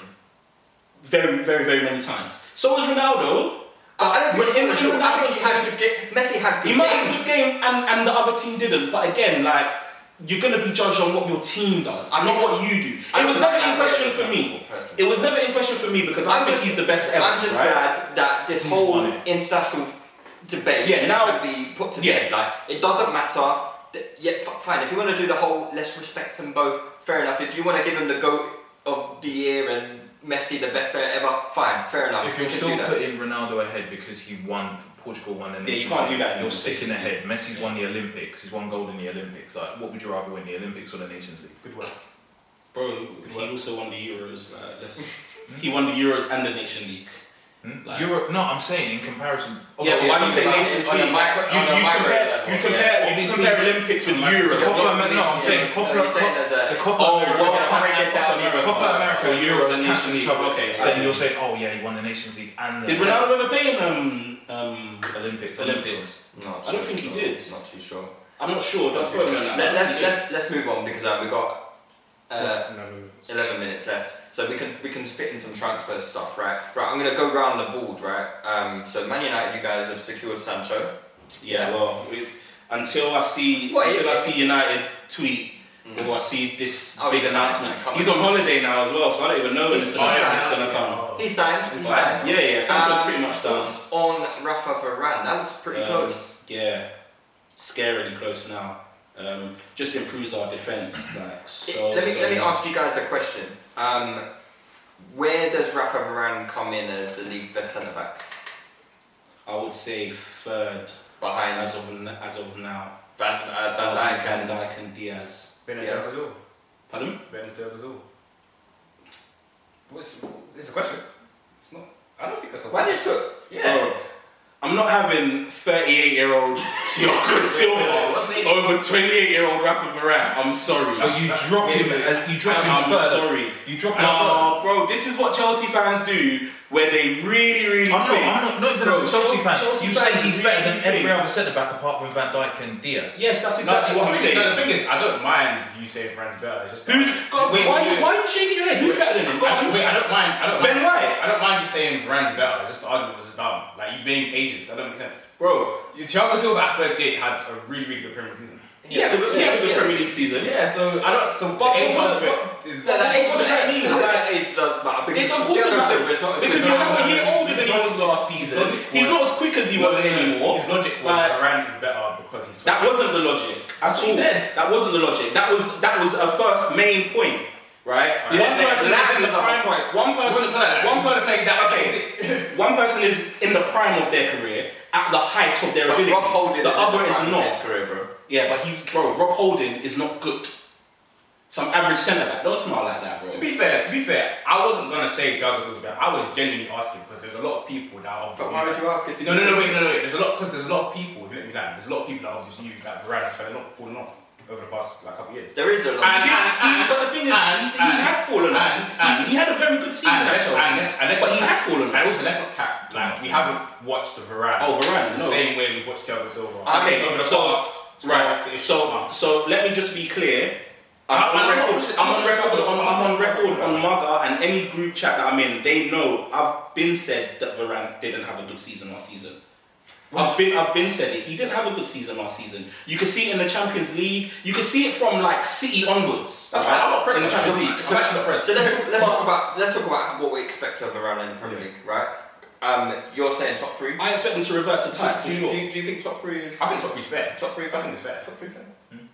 Speaker 5: Very, very, very many times. So was Ronaldo.
Speaker 7: I, I don't think
Speaker 5: But
Speaker 7: he
Speaker 5: in-
Speaker 7: was
Speaker 5: in
Speaker 7: sure. I think he had
Speaker 5: Ronaldo's
Speaker 7: good game. Messi had good
Speaker 5: He might have a
Speaker 7: games.
Speaker 5: good game and, and the other team didn't. But again, like, you're going to be judged on what your team does,
Speaker 7: I
Speaker 5: not
Speaker 7: think-
Speaker 5: what you do.
Speaker 7: I
Speaker 5: It was
Speaker 7: think
Speaker 5: never
Speaker 7: that-
Speaker 5: in question
Speaker 7: that-
Speaker 5: for me.
Speaker 7: personally.
Speaker 5: It was never in question for me because I
Speaker 7: I'm
Speaker 5: think
Speaker 7: just-
Speaker 5: he's the best ever.
Speaker 7: I'm just
Speaker 5: right?
Speaker 7: glad that this
Speaker 5: He's
Speaker 7: whole
Speaker 5: won it.
Speaker 7: international debate
Speaker 5: Yeah, now-
Speaker 7: can be put to
Speaker 5: Yeah.
Speaker 7: bed. Like, it doesn't matter. Th- Yeah, f- fine. If you want to do the whole let's respect them both, fair enough. If you want to give them the GOAT of the year and Messi the best player ever, fine, fair enough.
Speaker 6: If
Speaker 7: We
Speaker 6: you're
Speaker 7: can
Speaker 6: still
Speaker 7: do that.
Speaker 6: putting Ronaldo ahead because he won, Portugal won the
Speaker 5: Yeah, you
Speaker 6: Nations
Speaker 5: can't
Speaker 6: League,
Speaker 5: do that in
Speaker 6: You're
Speaker 5: the
Speaker 6: sitting
Speaker 5: Nations
Speaker 6: ahead. Messi's won the Olympics. He's won gold in the Olympics. Like, what would you rather win, the Olympics or the Nations League?
Speaker 4: Good work.
Speaker 5: Bro, he also won the Euros. Like, let's, he won the Euros and the Nation League.
Speaker 6: Hmm?
Speaker 5: Like-
Speaker 6: Europe? No, I'm saying in comparison.
Speaker 5: Yeah, but
Speaker 6: obviously,
Speaker 5: why do you say
Speaker 7: about-
Speaker 5: Nations
Speaker 7: on a
Speaker 5: League?
Speaker 7: micro-
Speaker 5: you,
Speaker 7: on a
Speaker 5: you
Speaker 7: micro
Speaker 5: compare,
Speaker 7: level,
Speaker 5: you compare,
Speaker 7: yeah.
Speaker 5: you
Speaker 6: Obviously-
Speaker 5: compare Olympics with
Speaker 6: The
Speaker 5: Euros.
Speaker 6: Copa
Speaker 5: not
Speaker 6: America, no, I'm
Speaker 5: Nations
Speaker 6: saying
Speaker 5: League.
Speaker 6: Copa,
Speaker 7: No, he's saying there's a-
Speaker 6: the Copa
Speaker 5: Oh,
Speaker 6: America,
Speaker 5: well,
Speaker 6: Copa
Speaker 7: break it down even
Speaker 6: Copa
Speaker 7: further.
Speaker 6: America,
Speaker 5: Or Euros
Speaker 6: Euros
Speaker 5: and
Speaker 6: and
Speaker 5: Nations
Speaker 6: Nations
Speaker 5: League.
Speaker 6: League.
Speaker 5: Okay,
Speaker 6: Then
Speaker 5: I-
Speaker 6: you'll say, oh yeah, he won the Nations League and the
Speaker 5: Did Ronaldo ever play in um, um,
Speaker 6: Olympics.
Speaker 5: Olympics?
Speaker 7: Not
Speaker 5: I don't
Speaker 7: too
Speaker 5: think he
Speaker 7: sure.
Speaker 5: did.
Speaker 7: Not too sure.
Speaker 5: I'm not sure. Don't quote me on that.
Speaker 7: Let,
Speaker 5: I think he
Speaker 7: let,
Speaker 5: did.
Speaker 7: let's let's move on because uh, we got Uh, eleven minutes left, so we can we can fit in some transfer stuff, right? Right, I'm gonna go round the board, right? Um, so Man United, you guys have secured Sancho.
Speaker 5: Yeah, well, we, until I see
Speaker 7: What,
Speaker 5: until
Speaker 7: it-
Speaker 5: I see United tweet mm. or I see this
Speaker 7: oh,
Speaker 5: big
Speaker 7: he's
Speaker 5: announcement.
Speaker 7: signed,
Speaker 5: He's on holiday now as well, so I don't even know when this
Speaker 7: He's
Speaker 5: announcement's
Speaker 7: signed.
Speaker 5: gonna come.
Speaker 7: He's signed. He's
Speaker 5: But,
Speaker 7: signed.
Speaker 5: yeah, yeah, Sancho's
Speaker 7: Um,
Speaker 5: pretty much done.
Speaker 7: thoughts on Rafa Varane? That looks pretty
Speaker 5: Um,
Speaker 7: close.
Speaker 5: Yeah, scarily close now. Um, just improves our defence. Like so.
Speaker 7: let me
Speaker 5: so
Speaker 7: let me
Speaker 5: much.
Speaker 7: ask you guys a question. Um, where does Rafa Varane come in as the league's best centre backs?
Speaker 5: I would say third
Speaker 7: Behind
Speaker 5: as of n- as of now.
Speaker 7: Van, uh, Van
Speaker 5: Van
Speaker 7: Dijk
Speaker 5: Van
Speaker 7: and
Speaker 5: Dijk and Diaz.
Speaker 4: Ben and
Speaker 7: Yeah.
Speaker 4: Gazul.
Speaker 5: Pardon?
Speaker 4: Ben and Gazul.
Speaker 8: What's it's a question? It's not. I don't think that's a
Speaker 7: Why
Speaker 8: question.
Speaker 7: did you took? Yeah.
Speaker 5: Bro, I'm not having thirty-eight-year-old Thiago Silva
Speaker 8: what's the age?
Speaker 5: over twenty-eight-year-old Rafa Varane. I'm sorry.
Speaker 9: Oh, you drop him. as- You drop him
Speaker 5: I'm
Speaker 9: further.
Speaker 5: sorry.
Speaker 9: You drop him
Speaker 5: No, bro, this is what Chelsea fans do when they really, really
Speaker 9: I'm not,
Speaker 5: think.
Speaker 9: I'm not, not even
Speaker 5: Bro,
Speaker 9: as a Chelsea fan.
Speaker 5: Chelsea
Speaker 9: you
Speaker 5: fans
Speaker 9: say he's
Speaker 5: really
Speaker 9: better than
Speaker 5: think-
Speaker 9: every other centre back apart from Van Dijk and Diaz.
Speaker 5: Yes, that's
Speaker 8: No,
Speaker 5: exactly
Speaker 8: the
Speaker 5: what I'm
Speaker 8: thing-
Speaker 5: saying.
Speaker 8: no, the thing is,
Speaker 4: I don't mind you saying Varane's better. It's just
Speaker 5: Who's, God,
Speaker 8: Wait,
Speaker 5: why,
Speaker 8: wait, wait.
Speaker 5: why are you shaking your head? Who's better than him? Go
Speaker 8: I,
Speaker 5: on.
Speaker 8: wait, I don't mind. I don't
Speaker 5: Ben
Speaker 8: mind.
Speaker 5: White.
Speaker 8: I don't mind you saying Varane's better. Just the argument was just dumb. Like you being ages. That doesn't make sense.
Speaker 5: Bro,
Speaker 8: Thiago Silva at thirty-eight had a really, really good Premier League season.
Speaker 5: he had a good, he had a good
Speaker 7: Yeah.
Speaker 5: Premier League season.
Speaker 8: Yeah, so I don't. So
Speaker 5: But-
Speaker 8: the age
Speaker 5: but-
Speaker 8: argument
Speaker 5: but-
Speaker 8: is.
Speaker 7: No, that age,
Speaker 5: What does that mean?
Speaker 7: I think
Speaker 5: Like-
Speaker 7: that age does matter because
Speaker 5: It of course it
Speaker 7: Thiago Silva
Speaker 5: matters,
Speaker 7: is not as
Speaker 5: because
Speaker 7: good
Speaker 5: you're
Speaker 7: as
Speaker 5: now a
Speaker 7: Van
Speaker 5: year
Speaker 7: Dijk.
Speaker 5: older than he was last season.
Speaker 8: logic
Speaker 5: He's
Speaker 8: was-
Speaker 5: not as quick as he was anymore.
Speaker 8: His logic was
Speaker 5: Like,
Speaker 8: Varane is better because he's.
Speaker 5: that wasn't the logic at
Speaker 8: That's what
Speaker 5: all.
Speaker 8: he said.
Speaker 5: That wasn't the logic. That was that was a first main point, right?
Speaker 8: Right.
Speaker 5: One person
Speaker 7: That
Speaker 5: is in the
Speaker 7: is a
Speaker 5: prime.
Speaker 7: point.
Speaker 5: One person.
Speaker 8: Wasn't that-
Speaker 5: One
Speaker 8: he was
Speaker 5: person.
Speaker 8: saying that-
Speaker 5: Okay. One person is in the prime of their career, at the height of their
Speaker 7: But
Speaker 5: ability.
Speaker 7: Rob Holding
Speaker 5: The
Speaker 7: is
Speaker 5: other
Speaker 7: in the
Speaker 5: is
Speaker 7: prime of
Speaker 5: not.
Speaker 7: his career, bro.
Speaker 5: Yeah, but he's bro. Rob Holding is not good. Some average centre back. Don't smile like that, bro.
Speaker 8: To be fair, to be fair, I wasn't gonna say Thiago Silva better. I was genuinely asking because there's a lot of people that are.
Speaker 7: But why would you ask if you
Speaker 8: No, no, no, wait, no, no, wait. There's a lot because there's a lot of people. If you let me land, there's a lot of people that obviously you that Varane has fallen off, fallen off over the past like couple of years.
Speaker 7: There is a lot.
Speaker 8: And-
Speaker 5: He-
Speaker 8: and-
Speaker 5: he-
Speaker 8: and-
Speaker 5: but the thing is,
Speaker 8: and-
Speaker 5: he, he
Speaker 8: and-
Speaker 5: had fallen off.
Speaker 8: and-
Speaker 5: He,
Speaker 8: and-
Speaker 5: he had a very good season
Speaker 8: And
Speaker 5: at
Speaker 8: let's,
Speaker 5: Chelsea,
Speaker 8: and let's, and let's
Speaker 5: but
Speaker 8: not
Speaker 5: he had
Speaker 8: cap-
Speaker 5: fallen
Speaker 8: And
Speaker 5: off.
Speaker 8: also, let's not cap. Like we haven't watched the Varane.
Speaker 5: Oh, Varane,
Speaker 8: the
Speaker 5: no.
Speaker 8: same way we've watched Thiago Silva.
Speaker 5: Okay,
Speaker 8: over the
Speaker 5: so
Speaker 8: past
Speaker 5: right,
Speaker 8: twelve-ish
Speaker 5: so
Speaker 8: months.
Speaker 5: so let me just be clear. I'm
Speaker 8: I-
Speaker 5: on
Speaker 8: I'm not
Speaker 5: record.
Speaker 8: pushing-
Speaker 5: I'm
Speaker 8: I'm
Speaker 5: on
Speaker 8: not
Speaker 5: record.
Speaker 8: pushing-
Speaker 5: On, I'm on
Speaker 8: I'm
Speaker 5: record
Speaker 8: not
Speaker 5: on
Speaker 8: pushing-
Speaker 5: Mugger and any group chat that I'm in. They know I've been said that Varane didn't have a good season last season. I've been I've been said it. He didn't have a good season last season. You can see it in the Champions League. You can see it from like City onwards.
Speaker 8: That's
Speaker 5: right?
Speaker 8: fine. I'm not pressed
Speaker 5: in the
Speaker 8: on that.
Speaker 5: Champions League.
Speaker 8: I'm actually not pressed.
Speaker 7: So let's, let's
Speaker 5: But-
Speaker 7: talk about let's talk about what we expect of Varane in the Premier League, right? Um, you're saying top three.
Speaker 5: I expect them to revert to type for
Speaker 7: do, you,
Speaker 5: sure.
Speaker 7: do, you, do you think top three is
Speaker 8: I think top three's fair.
Speaker 7: top three?
Speaker 8: I think it's fair.
Speaker 7: Top three, fair?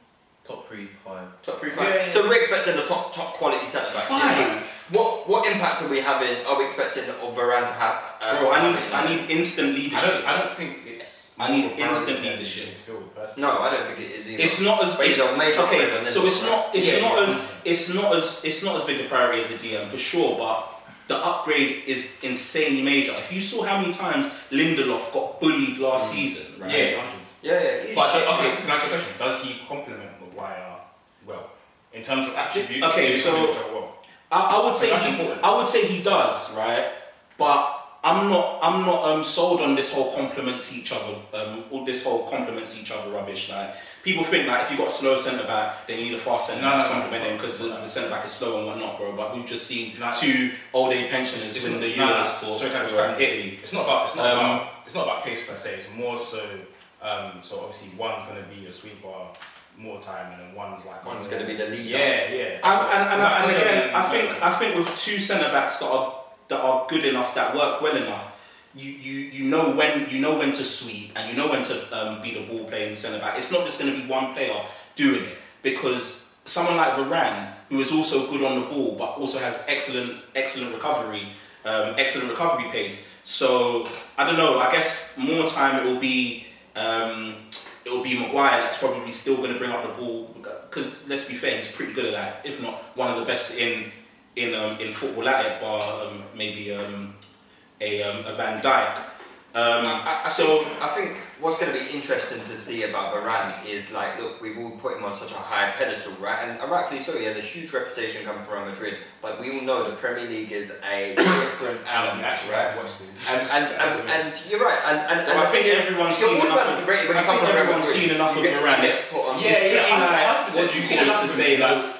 Speaker 9: Top three, five.
Speaker 7: Top three,
Speaker 8: Yeah,
Speaker 7: five.
Speaker 8: yeah, yeah.
Speaker 7: So we're expecting the top top quality centre back.
Speaker 5: Five.
Speaker 7: What what impact are we having? Are we expecting of Varane to have? Uh,
Speaker 5: Bro,
Speaker 7: to
Speaker 5: I
Speaker 7: have
Speaker 5: need
Speaker 7: it?
Speaker 5: I need instant
Speaker 8: I
Speaker 5: leadership.
Speaker 8: don't. I don't think it's.
Speaker 5: I need
Speaker 8: more of a
Speaker 5: instant
Speaker 8: priority than
Speaker 5: leadership.
Speaker 8: midfield, personally.
Speaker 7: No, I don't think it is either.
Speaker 5: It's not as
Speaker 7: But he's
Speaker 5: it's,
Speaker 7: a major
Speaker 5: okay.
Speaker 7: player,
Speaker 5: So it's
Speaker 7: isn't
Speaker 5: not
Speaker 7: he?
Speaker 5: it's
Speaker 8: Yeah,
Speaker 5: not
Speaker 8: yeah.
Speaker 5: as it's not as it's not as big a priority as the D M for sure, but the upgrade is insanely major. If you saw how many times Lindelof got bullied last season, right?
Speaker 8: Yeah, one hundred.
Speaker 7: Yeah, yeah. he's
Speaker 8: But
Speaker 7: shit,
Speaker 8: okay,
Speaker 7: man.
Speaker 8: can I ask you a question? Does he complement Maguire well in terms of attributes?
Speaker 5: Okay,
Speaker 8: he
Speaker 5: so-
Speaker 8: complements her well.
Speaker 5: I, I would say
Speaker 8: That's
Speaker 5: he,
Speaker 8: important.
Speaker 5: I would say he does, right? But I'm not I'm not um sold on this whole complements each other um all this whole complements each other rubbish. Like people think like if you got a slow centre back, then you need a fast centre
Speaker 8: No,
Speaker 5: back
Speaker 8: no,
Speaker 5: to
Speaker 8: no,
Speaker 5: complement
Speaker 8: no,
Speaker 5: him because
Speaker 8: no,
Speaker 5: the,
Speaker 8: no.
Speaker 5: the centre back is slow and whatnot, bro. But we've just seen
Speaker 8: No.
Speaker 5: two old age pensioners
Speaker 8: It's
Speaker 5: win the
Speaker 8: not- no, no,
Speaker 5: Euros
Speaker 8: no.
Speaker 5: for,
Speaker 8: So can I
Speaker 5: for
Speaker 8: describe it?
Speaker 5: Italy.
Speaker 8: It's not about it's not
Speaker 5: Um,
Speaker 8: about it's not about pace per se. It's more so um, so obviously one's gonna be a sweeper more time and then one's like a
Speaker 7: One's
Speaker 8: more-
Speaker 7: gonna be the leader.
Speaker 8: Yeah, yeah.
Speaker 5: And, and, and,
Speaker 8: Is that
Speaker 5: and
Speaker 8: clear?
Speaker 5: again, I think
Speaker 8: Yeah.
Speaker 5: I think with two centre backs that are that are good enough, that work well enough, you, you you know when you know when to sweep and you know when to um, be the ball playing centre back. It's not just going to be one player doing it, because someone like Varane, who is also good on the ball but also has excellent excellent recovery, um, excellent recovery pace. So I don't know. I guess more time it will be. Um, it will be Maguire that's probably still going to bring up the ball, because let's be fair, he's pretty good at that, if not one of the best in in um, in football at it, bar um, maybe um, a, um, a Van Dijk. Um,
Speaker 7: I, I, I
Speaker 5: so
Speaker 7: think, I think what's going to be interesting to see about Varane is like, look, we've all put him on such a high pedestal, right? And, and rightfully so, he has a huge reputation coming from Real Madrid. But we all know the Premier League is a different
Speaker 8: Alan,
Speaker 7: animal,
Speaker 8: actually,
Speaker 7: right?
Speaker 8: I watched it.
Speaker 7: And and, and, and you're right. And, and, and
Speaker 5: Well, I
Speaker 7: the
Speaker 5: think
Speaker 7: thing is,
Speaker 5: everyone's
Speaker 7: you're
Speaker 5: seen
Speaker 7: always
Speaker 5: enough
Speaker 7: supposed to
Speaker 5: of-
Speaker 7: be great when
Speaker 5: I
Speaker 7: you come
Speaker 5: think
Speaker 7: from Real
Speaker 5: everyone's
Speaker 7: Madrid.
Speaker 5: seen enough
Speaker 7: You
Speaker 5: of
Speaker 7: get- you
Speaker 5: Varane.
Speaker 7: get put on-
Speaker 8: Yeah,
Speaker 5: it's
Speaker 8: yeah,
Speaker 5: pretty
Speaker 8: one
Speaker 5: like
Speaker 8: hundred percent.
Speaker 5: what do you
Speaker 8: You've seen
Speaker 5: call it
Speaker 8: enough
Speaker 5: to
Speaker 8: of
Speaker 5: say
Speaker 8: him,
Speaker 5: like
Speaker 8: like-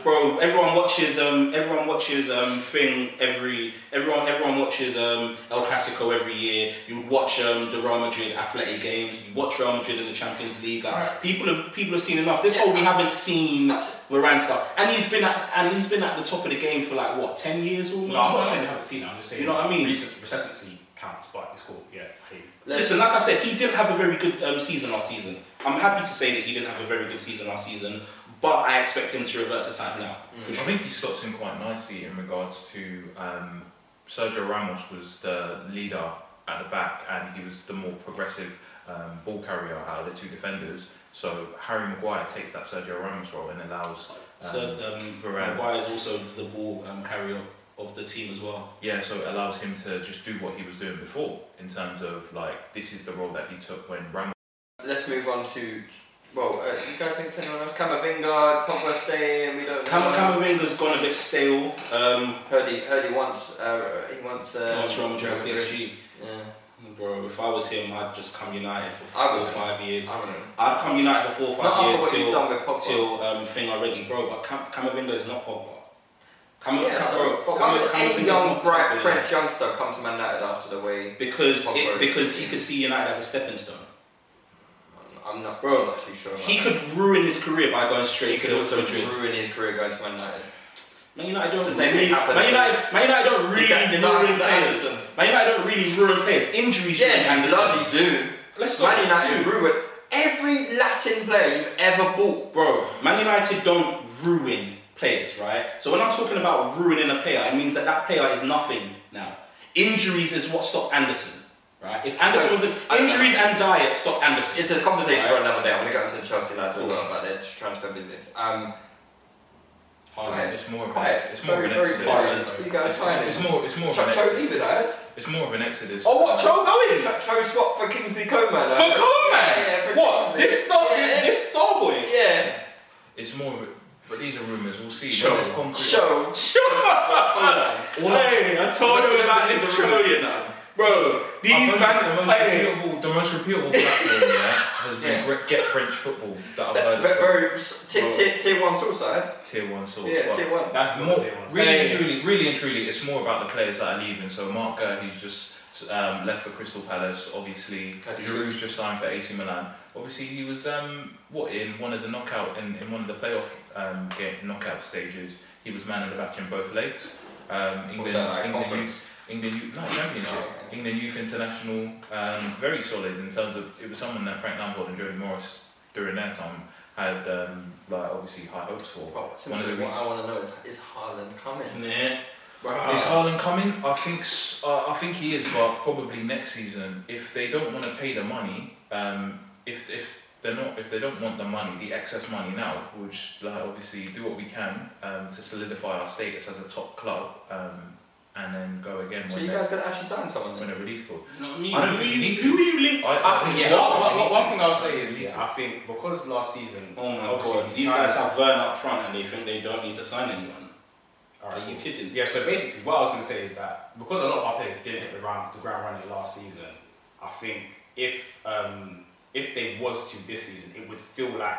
Speaker 5: bro, everyone watches um, everyone watches um, thing every everyone everyone watches um, El Clasico every year. You watch um, the Real Madrid Athletic games. You watch Real Madrid in the Champions League. Like, right. People have people have seen enough. This whole we haven't seen Varane stuff, and he's been at and he's been at the top of the game for like what ten years almost.
Speaker 8: No, I'm not saying they haven't seen it. I'm just saying,
Speaker 5: you know what I mean.
Speaker 8: Recent recency counts, but it's cool. Yeah.
Speaker 5: Listen, like I said, he didn't have a very good um, season last season. I'm happy to say that he didn't have a very good season last season, but I expect him to revert to type now.
Speaker 6: Mm. For sure. I think he slots in quite nicely in regards to um, Sergio Ramos was the leader at the back, and he was the more progressive um, ball carrier out of the two defenders. So Harry Maguire takes that Sergio Ramos role and allows. Um,
Speaker 5: so um, Maguire is also the ball um, carrier of the team as well.
Speaker 6: Yeah, so it allows him to just do what he was doing before in terms of like this is the role that he took when Ramos.
Speaker 7: Let's move on to well, uh, you guys think anyone else? Camavinga, Pogba staying. We don't.
Speaker 5: Cam- Camavinga's gone a bit stale. Um,
Speaker 7: heard he heard he wants uh, he wants. Uh,
Speaker 5: wants Real Madrid P S G.
Speaker 7: Yeah.
Speaker 5: Bro, if I was him, I'd just come United for four
Speaker 7: I
Speaker 5: or five years.
Speaker 7: I wouldn't.
Speaker 5: I'd come United for four or five
Speaker 7: not
Speaker 5: years
Speaker 7: after what
Speaker 5: till,
Speaker 7: you've done with Pogba.
Speaker 5: till um, thing already, bro. But Cam- Camavinga is not Pogba. Cam-
Speaker 7: yeah,
Speaker 5: Cam-
Speaker 7: so,
Speaker 5: bro,
Speaker 7: Cam-
Speaker 5: Cam-
Speaker 7: any young, bright French youngster come to Man United after the way
Speaker 5: because
Speaker 7: Pogba
Speaker 5: it, because he could see United as a stepping stone.
Speaker 7: I'm not, bro. I'm not too sure.
Speaker 5: He could ruin his career by going straight
Speaker 7: he
Speaker 5: to
Speaker 7: also
Speaker 5: Madrid.
Speaker 7: ruin his career going to Man United.
Speaker 5: Man United don't
Speaker 7: the same
Speaker 5: really.
Speaker 7: thing happens.
Speaker 5: Man United, Man United don't really
Speaker 7: You
Speaker 5: ruin
Speaker 7: know,
Speaker 5: players. Man United don't really ruin players. Injuries ruin
Speaker 7: Yeah,
Speaker 5: Anderson.
Speaker 7: bloody do.
Speaker 5: Let's go.
Speaker 7: Man United ruin every Latin player you've ever bought,
Speaker 5: bro. Man United don't ruin players, right? So when I'm talking about ruining a player, it means that that player is nothing now. Injuries is what stopped Anderson, right? If Anderson
Speaker 7: no,
Speaker 5: was in, injuries and diet stopped Anderson.
Speaker 7: It's a conversation
Speaker 5: right?
Speaker 7: for another day. I'm going to go into the Chelsea lads as well about their transfer business. Um,
Speaker 6: Haaland, it's more of an
Speaker 7: Quiet.
Speaker 6: exodus. It's more
Speaker 7: very,
Speaker 6: of an
Speaker 7: very
Speaker 6: exodus.
Speaker 7: busy. You guys
Speaker 6: It's,
Speaker 7: signing.
Speaker 6: it's more. It's more of
Speaker 7: Cho,
Speaker 6: an
Speaker 7: Cho
Speaker 6: exodus.
Speaker 7: leaving, lad.
Speaker 6: It's more of an exodus.
Speaker 5: Oh, what? Cho going?
Speaker 7: Cho, Cho swap for Kingsley Coman.
Speaker 5: For Coman?
Speaker 7: Yeah, yeah, for
Speaker 5: what?
Speaker 7: Kingsley.
Speaker 5: This star,
Speaker 7: Yeah.
Speaker 5: this star boy.
Speaker 7: Yeah.
Speaker 6: It's more of a. But these are rumours. We'll see.
Speaker 5: Cho.
Speaker 6: When it's concrete.
Speaker 7: Cho.
Speaker 5: Cho. Hey, I told him about this Cho, you know. Bro, these
Speaker 6: the
Speaker 5: man,
Speaker 6: most
Speaker 5: hey.
Speaker 6: reputable, the most reputable platform, yeah, has been
Speaker 7: Yeah.
Speaker 6: Get French Football that I've
Speaker 7: Ve-
Speaker 6: heard of.
Speaker 7: ve- Very tier, tier, tier one sort side.
Speaker 6: Tier one source.
Speaker 7: Yeah,
Speaker 6: but
Speaker 7: tier one.
Speaker 8: That's
Speaker 6: more,
Speaker 8: tier one.
Speaker 6: really
Speaker 5: Hey.
Speaker 6: and truly, really and truly, it's more about the players that are leaving. So Marc Guéhi, he's just um, left for Crystal Palace. Obviously, Giroud's just signed for A C Milan. Obviously, he was um, what in one of the knockout in, in one of the playoff um, game knockout stages. He was man of the match in both legs. Um, England,
Speaker 7: that, like,
Speaker 6: England,
Speaker 7: conference?
Speaker 6: youth, England, youth, no championship.
Speaker 7: Oh, okay.
Speaker 6: England Youth International, um, very solid in terms of it was someone that Frank Lampard and Jody Morris during their time had um, like obviously high hopes for.
Speaker 7: Well,
Speaker 6: One of the
Speaker 7: what
Speaker 6: reasons.
Speaker 7: I want to know is, is Haaland coming?
Speaker 5: Nah.
Speaker 6: Is Haaland coming? I think s- uh, I think he is, but probably next season. If they don't want to pay the money, um, if if they're not, if they don't want the money, the excess money now, which like obviously do what we can um, to solidify our status as a top club, um, and then go again
Speaker 7: So
Speaker 6: when
Speaker 7: you
Speaker 6: they
Speaker 7: guys gonna actually sign someone
Speaker 6: when
Speaker 7: then?
Speaker 6: a release call.
Speaker 5: You know what I mean?
Speaker 6: I don't
Speaker 5: Who
Speaker 6: think
Speaker 5: you-
Speaker 6: you need to.
Speaker 5: Who are you link?
Speaker 6: I, I
Speaker 8: I
Speaker 6: think
Speaker 8: think,
Speaker 6: yeah,
Speaker 8: yeah,
Speaker 6: I
Speaker 8: one,
Speaker 6: think
Speaker 8: one,
Speaker 6: you
Speaker 8: one
Speaker 6: need
Speaker 8: thing
Speaker 6: to.
Speaker 8: I'll say
Speaker 6: You
Speaker 8: is,
Speaker 6: need
Speaker 8: yeah,
Speaker 6: to.
Speaker 8: I think because last season,
Speaker 5: Oh my
Speaker 8: obviously
Speaker 5: god,
Speaker 8: he
Speaker 5: these
Speaker 8: signed-
Speaker 5: guys have Vern up front and they think they don't need to sign anyone.
Speaker 8: Alright,
Speaker 5: Are you
Speaker 8: cool.
Speaker 5: kidding?
Speaker 8: Yeah, so basically, what I was going to say is that because a lot of our players didn't hit the ground, the ground running last season, I think if um, if they was to this season, it would feel like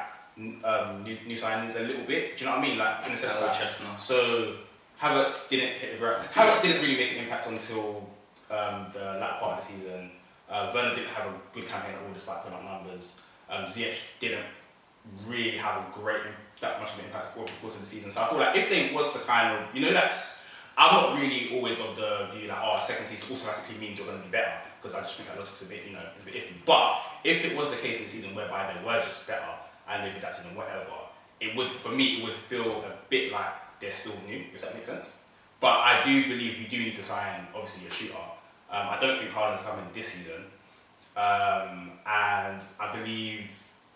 Speaker 8: um, new, new signings a little bit. Do you know what I mean? Like in the sense
Speaker 5: Hello,
Speaker 8: that.
Speaker 5: Chestnut.
Speaker 8: So Havertz didn't hit the ground. Havertz didn't really make an impact until um, the latter part of the season. Uh, Werner didn't have a good campaign at all, despite putting up numbers. Um, Ziyech didn't really have a great, that much of an impact over the course of the season. So I feel like if they was the kind of, you know, that's, I'm not really always of the view that, oh, a second season automatically means you're going to be better, because I just think that logic's a bit, you know, a bit iffy. But if it was the case in the season whereby they were just better, and they've adapted and whatever, it would, for me, it would feel a bit like they're still new, if that makes sense. But I do believe you do need to sign, obviously, a shooter. Um, I don't think Haaland's coming this season. Um, and I believe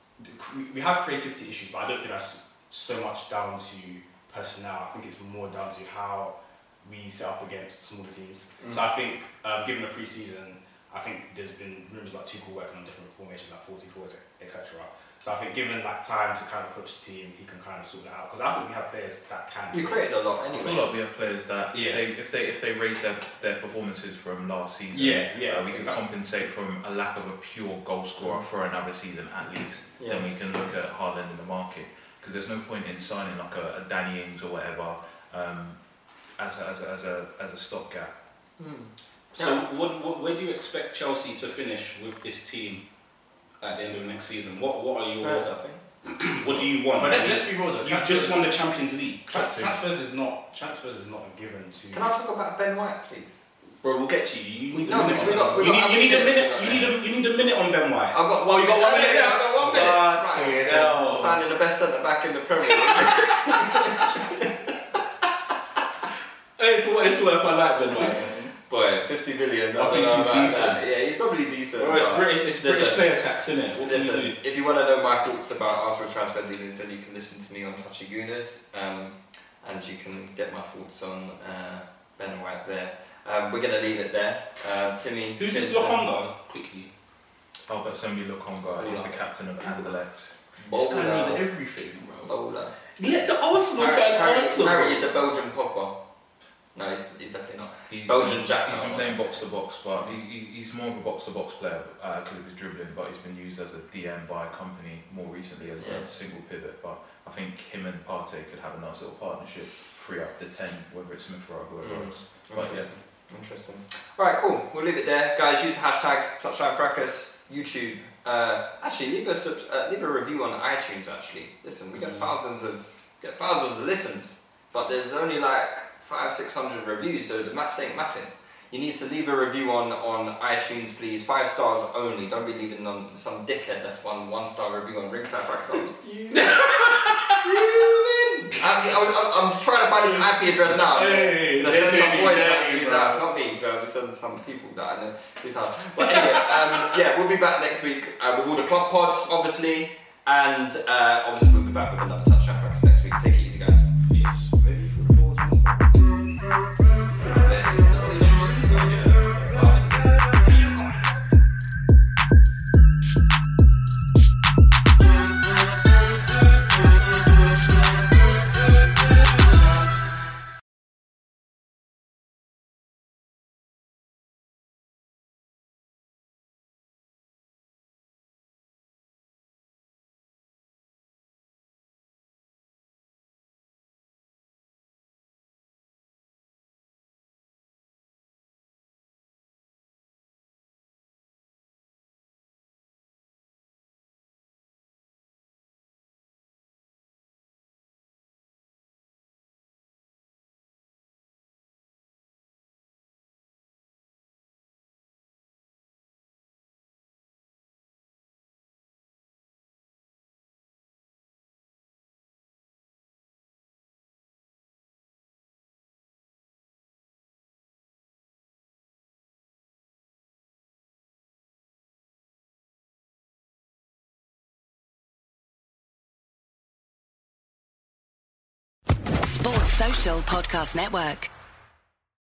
Speaker 8: we have creativity issues, but I don't think that's so much down to personnel. I think it's more down to how we set up against smaller teams. Mm. So I think, um, given the pre-season, I think there's been rumours about Tuchel working on different formations, like four two four, et cetera. So I think given like time to kind of coach the team, he can kind of sort that out. Because I think we have players that can.
Speaker 7: You created a lot
Speaker 6: I
Speaker 7: anyway.
Speaker 6: feel like we have players that
Speaker 8: Yeah.
Speaker 6: if they if they if they raise their, their performances from last season,
Speaker 8: Yeah, yeah.
Speaker 6: uh, we can compensate from a lack of a pure goal scorer for another season at least.
Speaker 7: Yeah.
Speaker 6: Then we can look at Haaland in the market. because there's no point in signing like a, a Danny Ings or whatever um, as a, as a, as a as a stopgap.
Speaker 7: Hmm.
Speaker 5: So,
Speaker 7: Yeah.
Speaker 5: what, what, where do you expect Chelsea to finish with this team at the end of next season? What what are your
Speaker 7: Third, I think.
Speaker 5: what do you want?
Speaker 8: But let, let's be real though.
Speaker 5: You've just won the Champions League.
Speaker 8: Tra- transfers is not transfers is not a given to.
Speaker 7: Can I talk about Ben White, please?
Speaker 5: Bro, we'll get to you. You need
Speaker 7: No,
Speaker 5: a minute.
Speaker 7: because we
Speaker 5: on
Speaker 7: got-
Speaker 5: that.
Speaker 7: we
Speaker 5: you
Speaker 7: got-
Speaker 5: need, you need a
Speaker 7: I
Speaker 5: minute.
Speaker 7: think
Speaker 5: You need a you need a minute on Ben White.
Speaker 7: I've got
Speaker 5: Oh,
Speaker 7: one
Speaker 5: you got one
Speaker 7: minute.
Speaker 5: minute.
Speaker 7: Yeah, I've got one minute.
Speaker 5: Fucking
Speaker 7: Right.
Speaker 5: hell.
Speaker 7: Signing the best centre back in the Premier League.
Speaker 5: Hey, for what it's worth, I like Ben White.
Speaker 7: Boy, fifty million.
Speaker 5: I think
Speaker 7: don't know
Speaker 5: he's
Speaker 7: about
Speaker 5: decent.
Speaker 7: that. Yeah, he's probably decent.
Speaker 5: Bro, it's
Speaker 7: but
Speaker 5: British. It's British
Speaker 7: listen,
Speaker 5: player tax, isn't it? What can you
Speaker 7: Listen,
Speaker 5: do?
Speaker 7: if you want to know my thoughts about Arsenal transfer dealings, then you can listen to me on Touchy Gooners, um, and you can get my thoughts on uh, Ben White there. Um, we're going to leave it there. Uh, Timmy.
Speaker 5: Who's this
Speaker 7: Vincent,
Speaker 5: Lokonga? Quickly.
Speaker 6: Albert Sembi Lokonga is the captain of Anderlecht.
Speaker 5: This guy knows
Speaker 7: Bowler.
Speaker 5: everything, bro.
Speaker 7: Bowler.
Speaker 5: Let the Arsenal
Speaker 7: Harry,
Speaker 5: fan
Speaker 7: Harry,
Speaker 5: answer.
Speaker 7: Harry is the Belgian Pogba. No, he's, he's definitely not.
Speaker 6: He's
Speaker 7: Belgian
Speaker 6: been,
Speaker 7: Jack.
Speaker 6: He's been
Speaker 7: no.
Speaker 6: playing box to box, but he's, he- he's more of a box to box player because of his dribbling. But he's been used as a D M by a company more recently as
Speaker 7: Yeah.
Speaker 6: a single pivot. But I think him and Partey could have a nice little partnership, free up the ten, whether it's Smith Rowe or whoever
Speaker 7: Mm.
Speaker 6: else. But yeah,
Speaker 7: Interesting. Interesting. Alright, cool. We'll leave it there. Guys, use the hashtag Touchline Fracas, YouTube. Uh, actually, leave a, subs- uh, leave a review on iTunes, actually. Listen, we get thousands of get thousands of listens, but there's only like five, six hundred reviews, so the maths ain't mathing. You need to leave a review on, on iTunes, please. Five stars only. Don't be leaving on some dickhead left one one star review on Ringside Fractals. I'm, I'm, I'm trying to find his I P address now.
Speaker 5: Hey,
Speaker 7: I'm gonna send
Speaker 5: hey,
Speaker 7: some boys
Speaker 5: hey,
Speaker 7: back to his
Speaker 5: bro.
Speaker 7: house. Not me, but I'll just send some people that I know his house. But anyway, um, yeah, we'll be back next week uh, with all the club pods, obviously. And uh, obviously, we'll be back with another Touchline Fracas next week. Take it easy, guys.
Speaker 5: Peace.
Speaker 7: Ready for the pause?
Speaker 10: Sports Social Podcast Network.